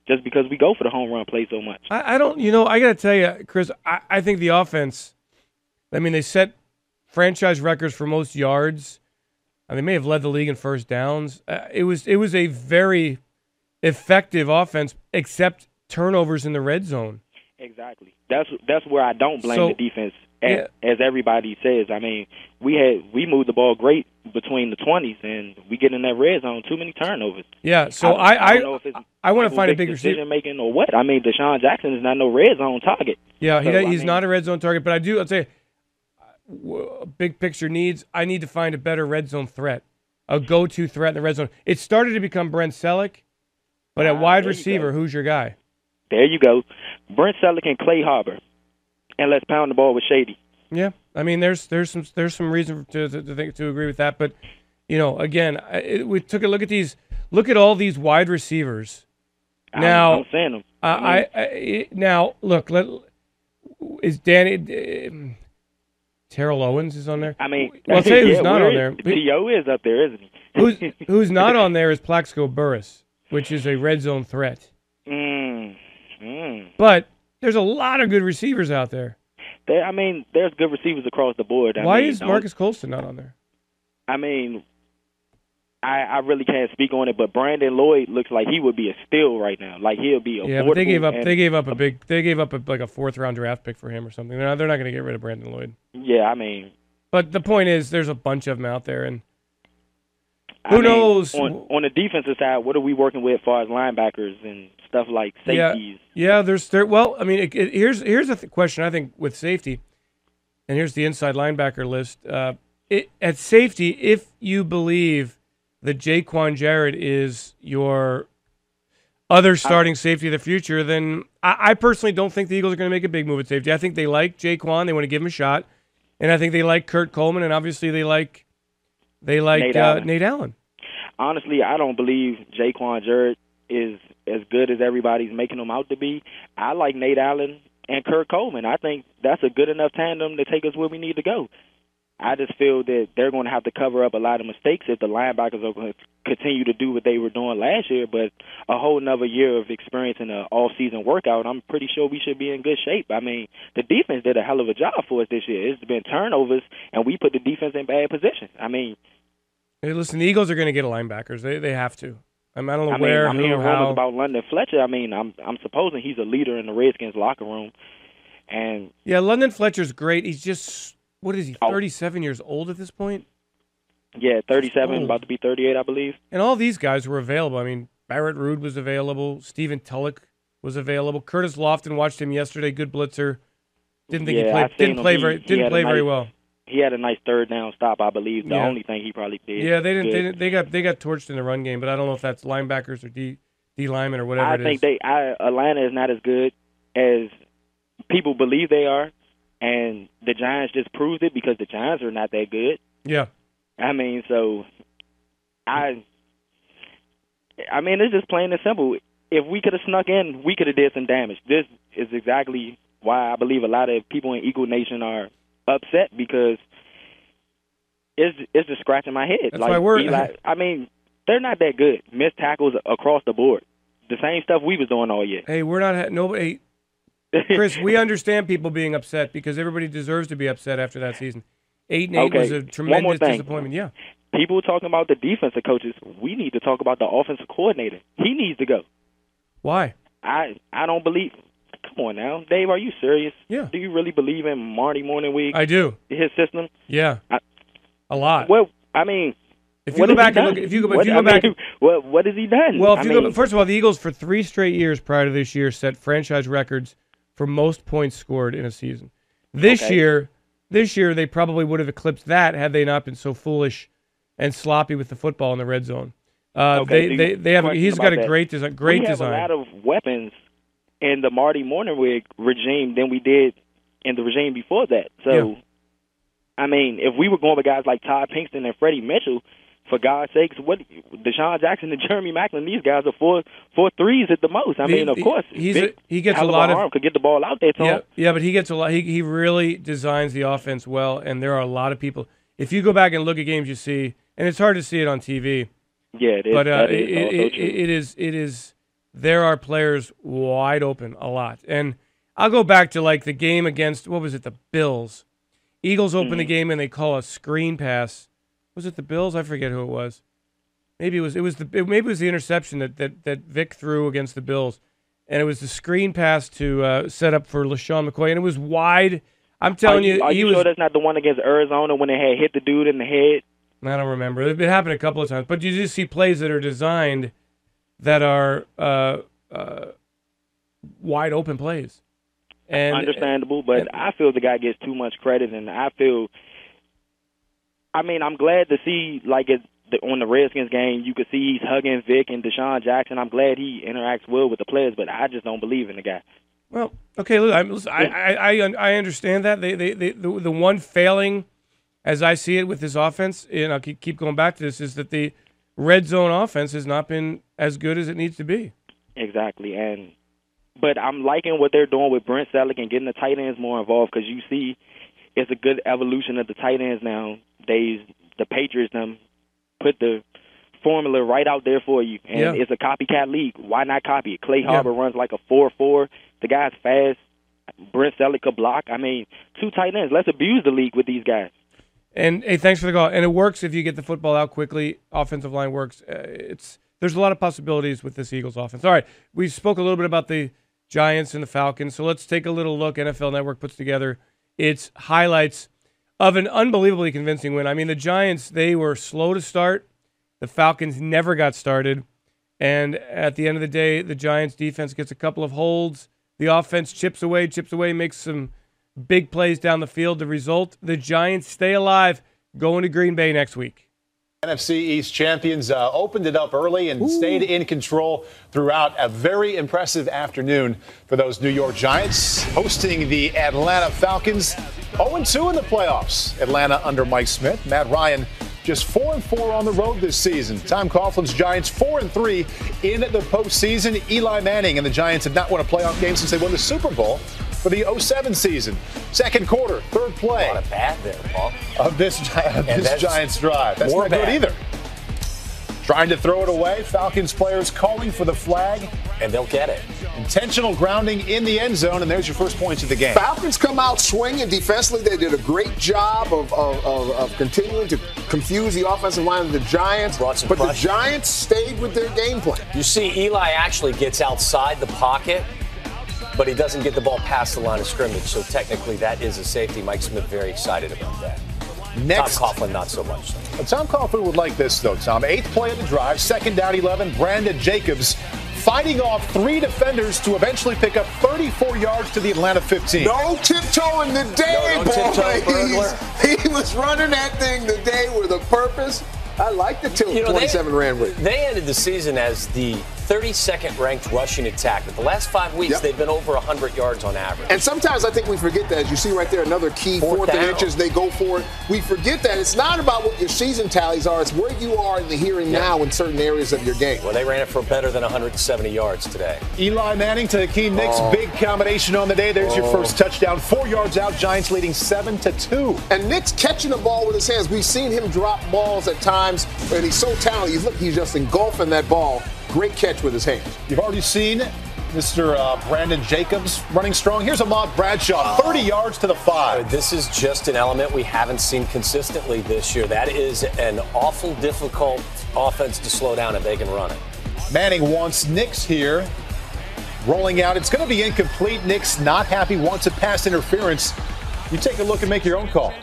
just because we go for the home run play so much. I, I don't, you know, I got to tell you, Chris, I, I think the offense, I mean, they set franchise records for most yards. Uh, they may have led the league in first downs. Uh, it was it was a very effective offense, except turnovers in the red zone. Exactly. That's that's where I don't blame So, the defense, as, yeah. as everybody says. I mean, we had we moved the ball great between the twenties, and we get in that red zone, too many turnovers. Yeah, so I I, I, don't know if it's I want to find a Vick big receiver. decision making or what. I mean, Deshaun Jackson is not no red zone target. Yeah, he So, does, I he's mean- not a red zone target, but I do. I'll tell you, w- big picture needs. I need to find a better red zone threat, a go-to threat in the red zone. It started to become Brent Selleck, but at Ah, wide there you receiver, go. who's your guy? There you go. Brent Selleck and Clay Harbor. And let's pound the ball with Shady. Yeah, I mean, there's there's some there's some reason to to, to think to agree with that, but you know, again, I- it, we took a look at these. Look at all these wide receivers. Now, I'm, I'm saying them. Uh, I, I now look. Let is Danny uh, Terrell Owens is on there? I mean, well, I'll tell you who's yeah, not where on there. is- T O is up there, isn't he? who's who's not on there is Plaxico Burress, which is a red zone threat. Mm, mm. But there's a lot of good receivers out there. There, I mean, there's good receivers across the board. I Why mean, is don't- Marcus Colston not on there? I mean, I, I really can't speak on it, but Brandon Lloyd looks like he would be a steal right now. Like he'll be a Yeah, but they gave up. They gave up a big. They gave up a, like a fourth round draft pick for him or something. They're not, they're not going to get rid of Brandon Lloyd. Yeah, I mean, But the point is, there's a bunch of them out there, and I who mean, knows? on, on the defensive side? What are we working with as far as linebackers and stuff like safeties? Yeah, yeah. There's there. Well, I mean, it, it, here's here's a th- question I think with safety, and here's the inside linebacker list. Uh, it, at safety, if you believe that Jaquan Jarrett is your other starting safety of the future, then I, I personally don't think the Eagles are going to make a big move at safety. I think they like Jaquan; they want to give him a shot, and I think they like Kurt Coleman, and obviously they like they like Nate uh, Allen. Nate Allen. Honestly, I don't believe Jaquan Jarrett is as good as everybody's making him out to be. I like Nate Allen and Kurt Coleman. I think that's a good enough tandem to take us where we need to go. I just feel that they're going to have to cover up a lot of mistakes if the linebackers are going to continue to do what they were doing last year. But a whole nother year of experience in an off-season workout, I'm pretty sure we should be in good shape. I mean, the defense did a hell of a job for us this year. It's been turnovers, and we put the defense in bad position. I mean, Hey, listen, the Eagles are going to get a linebackers. They they have to. I, mean, I don't know I mean, where, I'm who, hearing how. rumors about London Fletcher. I mean, I'm I'm supposing he's a leader in the Redskins locker room, and Yeah, London Fletcher's great. He's just, what is he, Oh. thirty-seven years old at this point? yeah, thirty-seven, old. about to be thirty-eight, I believe. And all these guys were available. I mean, Barrett Ruud was available. Stephen Tulloch was available. Curtis Lofton, watched him yesterday. Good blitzer. Didn't think Yeah, he I played. seen Didn't him. play He- very. he Didn't had a play very nice- well. He had a nice third down stop, I believe. The Yeah. only thing he probably did. Yeah, they didn't, good. they didn't. They got. They got torched in the run game, but I don't know if that's linebackers or D D linemen or whatever I it is. think they I, Atlanta is not as good as people believe they are, and the Giants just proved it because the Giants are not that good. Yeah. I mean, so I, I mean, it's just plain and simple. If we could have snuck in, we could have did some damage. This is exactly why I believe a lot of people in Eagle Nation are upset because it's it's just scratching my head. That's like why we're- Eli, I mean, they're not that good. Missed tackles across the board. The same stuff we was doing all year. Hey, we're not. Ha- nobody. Chris, we understand people being upset because everybody deserves to be upset after that season. Eight and eight Okay, was a one more tremendous thing. disappointment. Yeah. People talking about the defensive coaches. We need to talk about the offensive coordinator. He needs to go. Why? I I don't believe. Come on now, Dave. Are you serious? Yeah. Do you really believe in Marty Morningwig? I do. His system. Yeah. I, a lot. Well, I mean, If you what go has back he and done? look, if you go, What- if you go I back, mean, what what has he done? well, if I you mean, go, first of all, the Eagles for three straight years prior to this year set franchise records for most points scored in a season. This Okay. year, this year they probably would have eclipsed that had they not been so foolish and sloppy with the football in the red zone. Uh, Okay, they, so they they have a, question he's about got a that. great design. Great we have design. a lot of weapons in the Marty Morningwig regime than we did in the regime before that. So, Yeah. I mean, if we were going with guys like Todd Pinkston and Freddie Mitchell, for God's sakes, what Deshaun Jackson and Jeremy Maclin, these guys are four four threes at the most. I The- mean, of the- course, he's big, a, he gets a hell lot of of arm, could get the ball out there to yeah, him. yeah, but he gets a lot. He he really designs the offense well, and there are a lot of people. If you go back and look at games, you see, and it's hard to see it on T V. Yeah, it is. But uh, That is it, also it, true. it, it is it is there are players wide open a lot. And I'll go back to like the game against, what was it, the Bills. Eagles open mm-hmm. the game and they call a screen pass. Was it the Bills? I forget who it was. Maybe it was it was the maybe it was the interception that that, that Vic threw against the Bills. And it was the screen pass to uh, set up for LaShawn McCoy, and it was wide. I'm telling you, you, are he you was, sure that's not the one against Arizona when they had hit the dude in the head? I don't remember. It happened a couple of times, but you just see plays that are designed that are uh, uh, wide open plays. And understandable, but and, I feel the guy gets too much credit, and I feel. I mean, I'm glad to see like it. On the Redskins game, you could see he's hugging Vic and Deshaun Jackson. I'm glad he interacts well with the players, but I just don't believe in the guy. Well, okay, look, I'm, listen, I, I, I, I understand that. They, they, they, the, the one failing, as I see it with this offense, and I'll keep, keep going back to this, is that the red zone offense has not been as good as it needs to be. Exactly, and but I'm liking what they're doing with Brent Selleck and getting the tight ends more involved because you see it's a good evolution of the tight ends now. They, the Patriots, them. Put the formula right out there for you, and yeah. it's a copycat league. Why not copy it? Clay Harbor yeah. runs like a four four. The guy's fast. Brent Selleck could block. I mean, two tight ends. Let's abuse the league with these guys. And hey, thanks for the call. And it works if you get the football out quickly. Offensive line works. Uh, it's there's a lot of possibilities with this Eagles offense. All right, we spoke a little bit about the Giants and the Falcons, so let's take a little look. N F L Network puts together its highlights of an unbelievably convincing win. I mean, the Giants, they were slow to start. The Falcons never got started. And at the end of the day, the Giants defense gets a couple of holds. The offense chips away, chips away, makes some big plays down the field. The result, the Giants stay alive, going to Green Bay next week. N F C East champions uh, opened it up early and Ooh. stayed in control throughout. A very impressive afternoon for those New York Giants, hosting the Atlanta Falcons. oh and two in the playoffs. Atlanta under Mike Smith. Matt Ryan just four and four on the road this season. Tom Coughlin's Giants four and three in the postseason. Eli Manning and the Giants have not won a playoff game since they won the Super Bowl for the oh seven season. Second quarter, third play. A lot of bad there, Paul. Of this, of this Giants drive. That's not bad. Good either. Trying to throw it away. Falcons players calling for the flag. And they'll get it. Intentional grounding in the end zone, and there's your first points of the game. Falcons come out swinging defensively. They did a great job of, of, of, of continuing to confuse the offensive line of the Giants. Brought some but pressure. The Giants stayed with their game plan. You see Eli actually gets outside the pocket, but he doesn't get the ball past the line of scrimmage, so technically that is a safety. Mike Smith very excited about that. Next, Tom Coughlin, not so much. Well, Tom Coughlin would like this, though, Tom. Eighth play of the drive, second down eleven, Brandon Jacobs fighting off three defenders to eventually pick up thirty-four yards to the Atlanta fifteen. No tiptoeing today, no, no boys. He was running that thing today with a purpose. I like the tilt you know, twenty-seven they, ran rate. They ended the season as the thirty-second ranked rushing attack. But the last five weeks, yep. they've been over one hundred yards on average. And sometimes I think we forget that. As you see right there, another key, fourth, fourth and inches, they go for it. We forget that. It's not about what your season tallies are. It's where you are in the here and yep. now in certain areas of your game. Well, they ran it for better than one hundred seventy yards today. Eli Manning to Hakeem Nicks. Oh. Big combination on the day. There's oh. your first touchdown. Four yards out. Giants leading seven to two. And Nicks catching the ball with his hands. We've seen him drop balls at times, and he's so talented. He's, look, he's just engulfing that ball. Great catch with his hands. You've already seen Mister Uh, Brandon Jacobs running strong. Here's Ahmad Bradshaw, thirty yards to the five. This is just an element we haven't seen consistently this year. That is an awful difficult offense to slow down if they can run it. Manning wants Nicks here. Rolling out. It's going to be incomplete. Nicks not happy, wants a pass interference. You take a look and make your own call.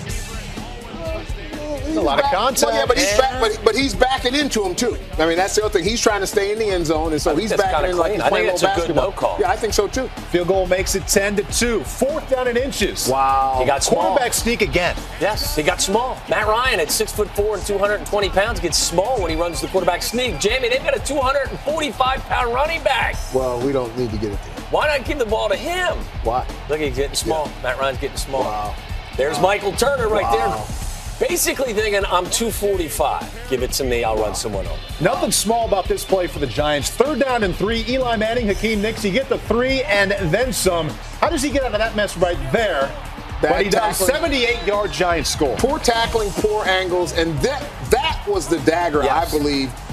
He's a lot back, of contact. Well, yeah, but he's, back, but, but he's backing into him, too. I mean, that's the other thing. He's trying to stay in the end zone, and so he's backing in like he's playing a little basketball. No call. Yeah, I think so, too. Field goal makes it ten to two. Fourth down in inches. Wow. He got small. Quarterback sneak again. Yes, he got small. Matt Ryan at six foot four and two hundred twenty pounds gets small when he runs the quarterback sneak. Jamie, they've got a two hundred forty-five pound running back. Well, we don't need to get it there. Why not give the ball to him? Why? Look, he's getting small. Yeah. Matt Ryan's getting small. Wow. There's wow. Michael Turner right wow. there. Basically thinking, I'm two forty-five. Give it to me. I'll run someone over. Nothing small about this play for the Giants. Third down and three. Eli Manning, Hakeem Nicks. You get the three and then some. How does he get out of that mess right there? Bad but he does. seventy-eight yard Giants score. Poor tackling, poor angles, and that that was the dagger, yes. I believe,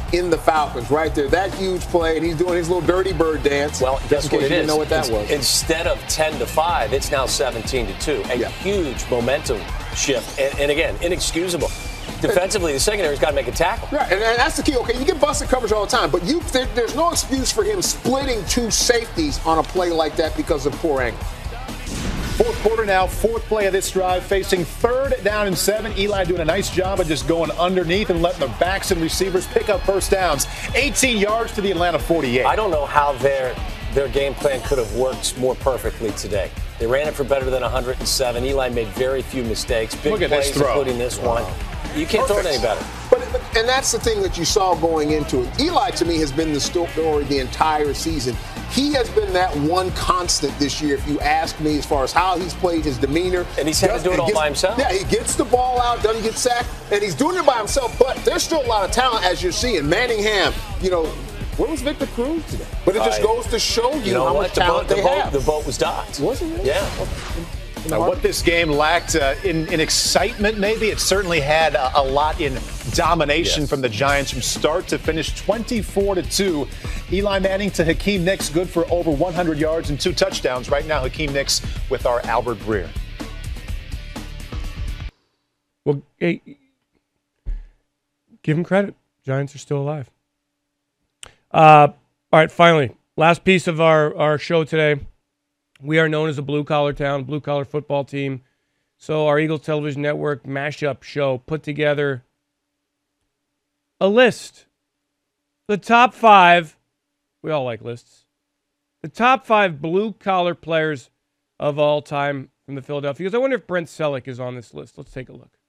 in the Falcons right there. That huge play, and he's doing his little dirty bird dance. Well, guess what it you is? Didn't know what that In- was. Instead of ten to five, it's now seventeen to two. A Yeah. huge momentum shift. And, and again, inexcusable. Defensively, the secondary's got to make a tackle. Right, and, and that's the key. Okay, you get busted coverage all the time, but you there, there's no excuse for him splitting two safeties on a play like that because of poor angle. Fourth quarter now, fourth play of this drive, facing third down and seven. Eli doing a nice job of just going underneath and letting the backs and receivers pick up first downs. eighteen yards to the Atlanta forty-eight. I don't know how their their game plan could have worked more perfectly today. They ran it for better than one hundred seven. Eli made very few mistakes. Big Look at plays, this throw. including this Wow. one. You can't throw it any better. But, but and that's the thing that you saw going into it. Eli, to me, has been the story the entire season. He has been that one constant this year, if you ask me, as far as how he's played, his demeanor. And he's had to do it all gets, by himself. Yeah, he gets the ball out, doesn't get sacked, and he's doing it by himself. But there's still a lot of talent, as you're seeing. Manningham, you know, where was Victor Cruz today? But it just I- goes to show you, You know how what? much The talent boat, the, they boat, have. the boat was docked. Was it really? Yeah. Now, what this game lacked uh, in, in excitement, maybe, it certainly had a, a lot in domination Yes. from the Giants from start to finish, twenty-four to two. Eli Manning to Hakeem Nicks, good for over one hundred yards and two touchdowns. Right now, Hakeem Nicks with our Albert Breer. Well, hey, give him credit. Giants are still alive. Uh, all right, finally, last piece of our, our show today. We are known as a blue-collar town, blue-collar football team. So our Eagles Television Network mashup show put together a list. The top five, we all like lists, the top five blue-collar players of all time from the Philadelphia Eagles. I wonder if Brent Selleck is on this list. Let's take a look.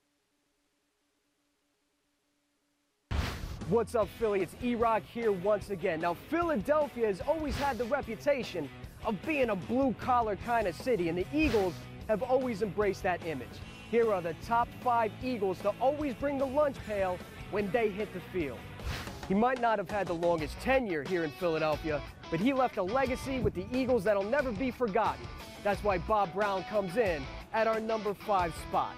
What's up, Philly? It's E-Rock here once again. Now, Philadelphia has always had the reputation of being a blue-collar kind of city, and the Eagles have always embraced that image. Here are the top five Eagles to always bring the lunch pail when they hit the field. He might not have had the longest tenure here in Philadelphia, but he left a legacy with the Eagles that'll never be forgotten. That's why Bob Brown comes in at our number five spot.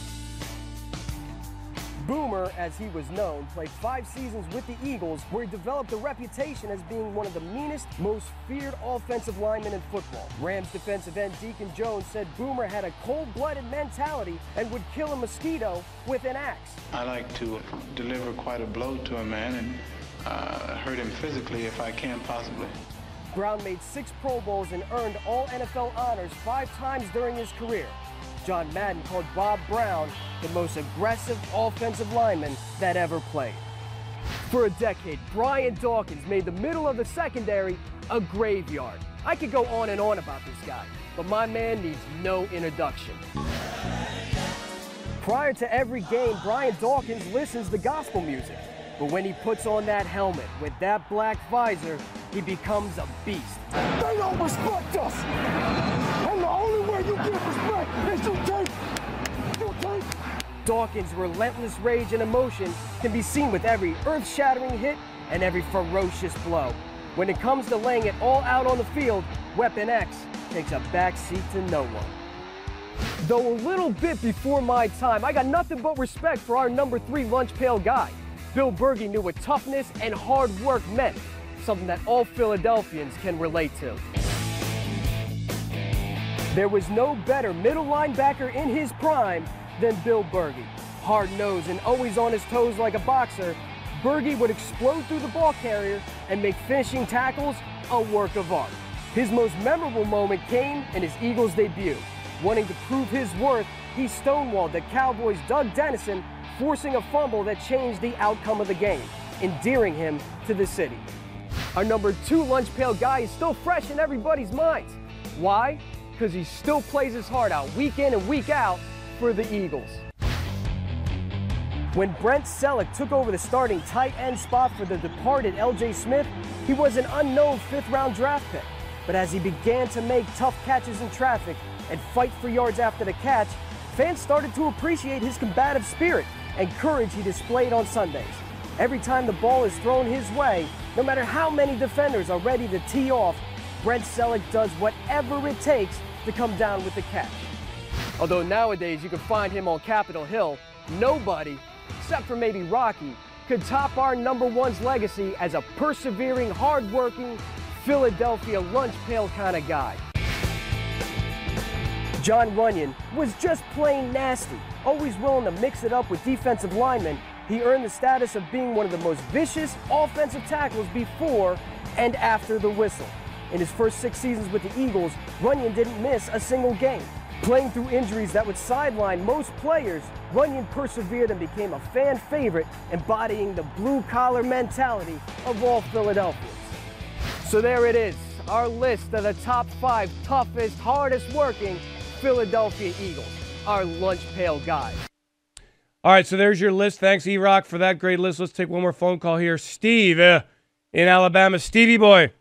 Boomer, as he was known, played five seasons with the Eagles, where he developed a reputation as being one of the meanest, most feared offensive linemen in football. Rams defensive end Deacon Jones said Boomer had a cold-blooded mentality and would kill a mosquito with an axe. I like to deliver quite a blow to a man and uh, hurt him physically if I can possibly. Brown made six Pro Bowls and earned all N F L honors five times during his career. John Madden called Bob Brown the most aggressive offensive lineman that ever played. For a decade, Brian Dawkins made the middle of the secondary a graveyard. I could go on and on about this guy, but my man needs no introduction. Prior to every game, Brian Dawkins listens to gospel music. But when he puts on that helmet with that black visor, he becomes a beast. They don't respect us. And the only way you get respect is you take, you take. Dawkins' relentless rage and emotion can be seen with every earth-shattering hit and every ferocious blow. When it comes to laying it all out on the field, Weapon X takes a backseat to no one. Though a little bit before my time, I got nothing but respect for our number three lunch pail guy. Bill Bergey knew what toughness and hard work meant, something that all Philadelphians can relate to. There was no better middle linebacker in his prime than Bill Bergey. Hard-nosed and always on his toes like a boxer, Bergey would explode through the ball carrier and make finishing tackles a work of art. His most memorable moment came in his Eagles debut. Wanting to prove his worth, he stonewalled the Cowboys' Doug Dennison, forcing a fumble that changed the outcome of the game, endearing him to the city. Our number two lunch pail guy is still fresh in everybody's minds. Why? Because he still plays his heart out week in and week out for the Eagles. When Brent Selleck took over the starting tight end spot for the departed L J Smith, he was an unknown fifth-round draft pick. But as he began to make tough catches in traffic and fight for yards after the catch, fans started to appreciate his combative spirit and courage he displayed on Sundays. Every time the ball is thrown his way, no matter how many defenders are ready to tee off, Brent Selleck does whatever it takes to come down with the catch. Although nowadays you can find him on Capitol Hill, nobody, except for maybe Rocky, could top our number one's legacy as a persevering, hard-working, Philadelphia lunch pail kind of guy. Jon Runyan was just plain nasty. Always willing to mix it up with defensive linemen, he earned the status of being one of the most vicious offensive tackles before and after the whistle. In his first six seasons with the Eagles, Runyan didn't miss a single game. Playing through injuries that would sideline most players, Runyan persevered and became a fan favorite, embodying the blue-collar mentality of all Philadelphians. So there it is, our list of the top five toughest, hardest-working Philadelphia Eagles, our lunch pail guys. All right, so there's your list. Thanks, E-Rock, for that great list. Let's take one more phone call here. Steve uh, in Alabama. Stevie boy.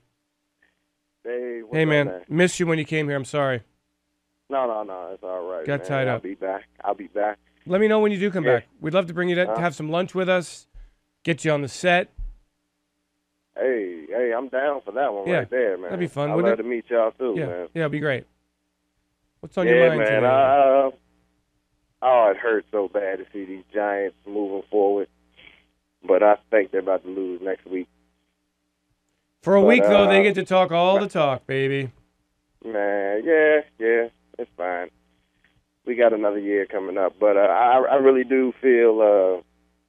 Hey, what's hey, man. Up, man. Missed you when you came here. I'm sorry. No, no, no. It's all right. Got man. tied I'll up. be back. I'll be back. Let me know when you do come yeah. back. We'd love to bring you to huh? have some lunch with us, get you on the set. Hey, hey, I'm down for that one Yeah, right there, man. that'd be fun, I'd wouldn't love it? to meet y'all too, yeah. man. Yeah, it'd be great. What's on yeah, your mind man. today? Uh, oh, it hurts so bad to see these Giants moving forward, but I think they're about to lose next week. For a but, week, though, uh, they get to talk all the talk, baby. Man, yeah, yeah, it's fine. We got another year coming up, but uh, I, I really do feel. Uh,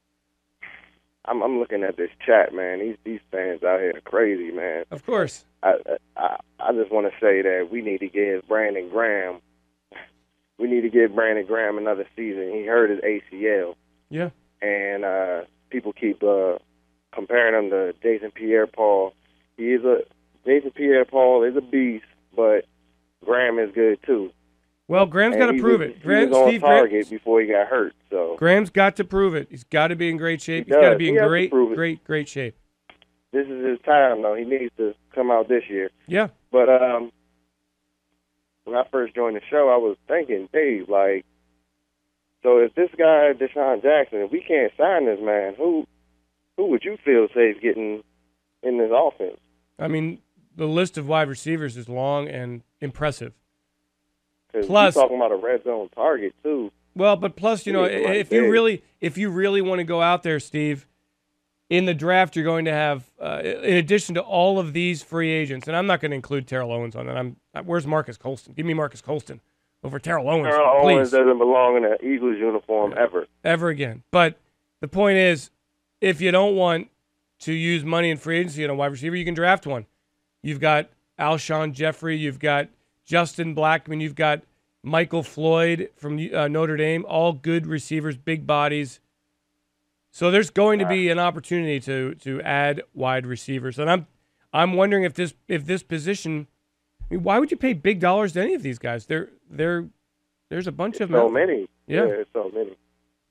I'm, I'm looking at this chat, man. These these fans out here are crazy, man. Of course. I I, I just want to say that we need to give Brandon Graham. We need to give Brandon Graham another season. He hurt his A C L. Yeah. And uh, people keep uh, comparing him to Jason Pierre-Paul. He is a Jason Pierre-Paul is a beast, but Graham is good too. Well, Graham's got to he prove was, it. Graham, he was on Steve target Graham, before he got hurt. So Graham's got to prove it. He's got to be in great shape. He He's got to does. be He in has to great, prove it. great, great shape. this is his time, though. He needs to come out this year. Yeah. But um, when I first joined the show, I was thinking, Dave, like, so if this guy, Deshaun Jackson, if we can't sign this man, who who would you feel safe getting in this offense? I mean, the list of wide receivers is long and impressive. Because Plus- you're talking about a red zone target, too. Well, but plus, you know, Yeah, like if you big. really, if you really want to go out there, Steve, in the draft, you're going to have, uh, in addition to all of these free agents, and I'm not going to include Terrell Owens on that. I'm, where's Marcus Colston? Give me Marcus Colston over Terrell Owens, Terrell please. Owens doesn't belong in an Eagles uniform ever. Ever again. But the point is, if you don't want to use money in free agency on a wide receiver, you can draft one. You've got Alshon Jeffrey, you've got Justin Blackman, you've got Michael Floyd from uh, Notre Dame, all good receivers, big bodies. So there's going to be an opportunity to to add wide receivers, and I'm I'm wondering if this if this position, I mean, why would you pay big dollars to any of these guys? There there there's a bunch of them. So out there. many. Yeah. yeah it's so many.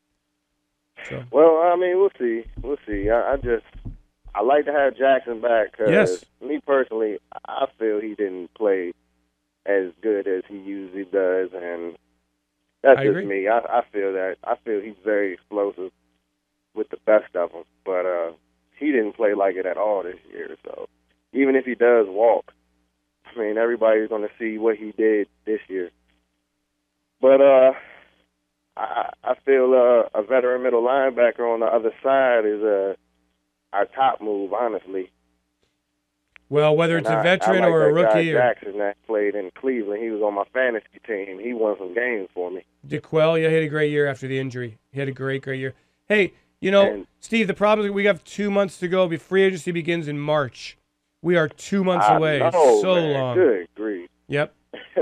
So. Well, I mean, we'll see. We'll see. I, I just, I like to have Jackson back because, Yes. me personally, I feel he didn't play as good as he usually does, and that's I just agree. me. I, I feel that. I feel he's very explosive with the best of them, but uh, he didn't play like it at all this year. So even if he does walk, I mean, everybody's going to see what he did this year. But uh, I, I feel uh, a veteran middle linebacker on the other side is uh, our top move, honestly. Well, whether And it's a I- veteran I like or a that guy rookie or Jackson that played in Cleveland, he was on my fantasy team. He won some games for me. DeQuell, yeah, he had a great year after the injury. He had a great, great year. Hey, you know, And- Steve, the problem is we have two months to go. Be- Free agency begins in March. We are two months I away. It's know, so man. long. Good grief. Yep.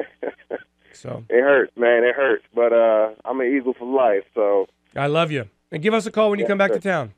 So It hurts, man. It hurts. But uh, I'm an Eagle for life, so I love you. And give us a call when you Yeah, come back sure. to town.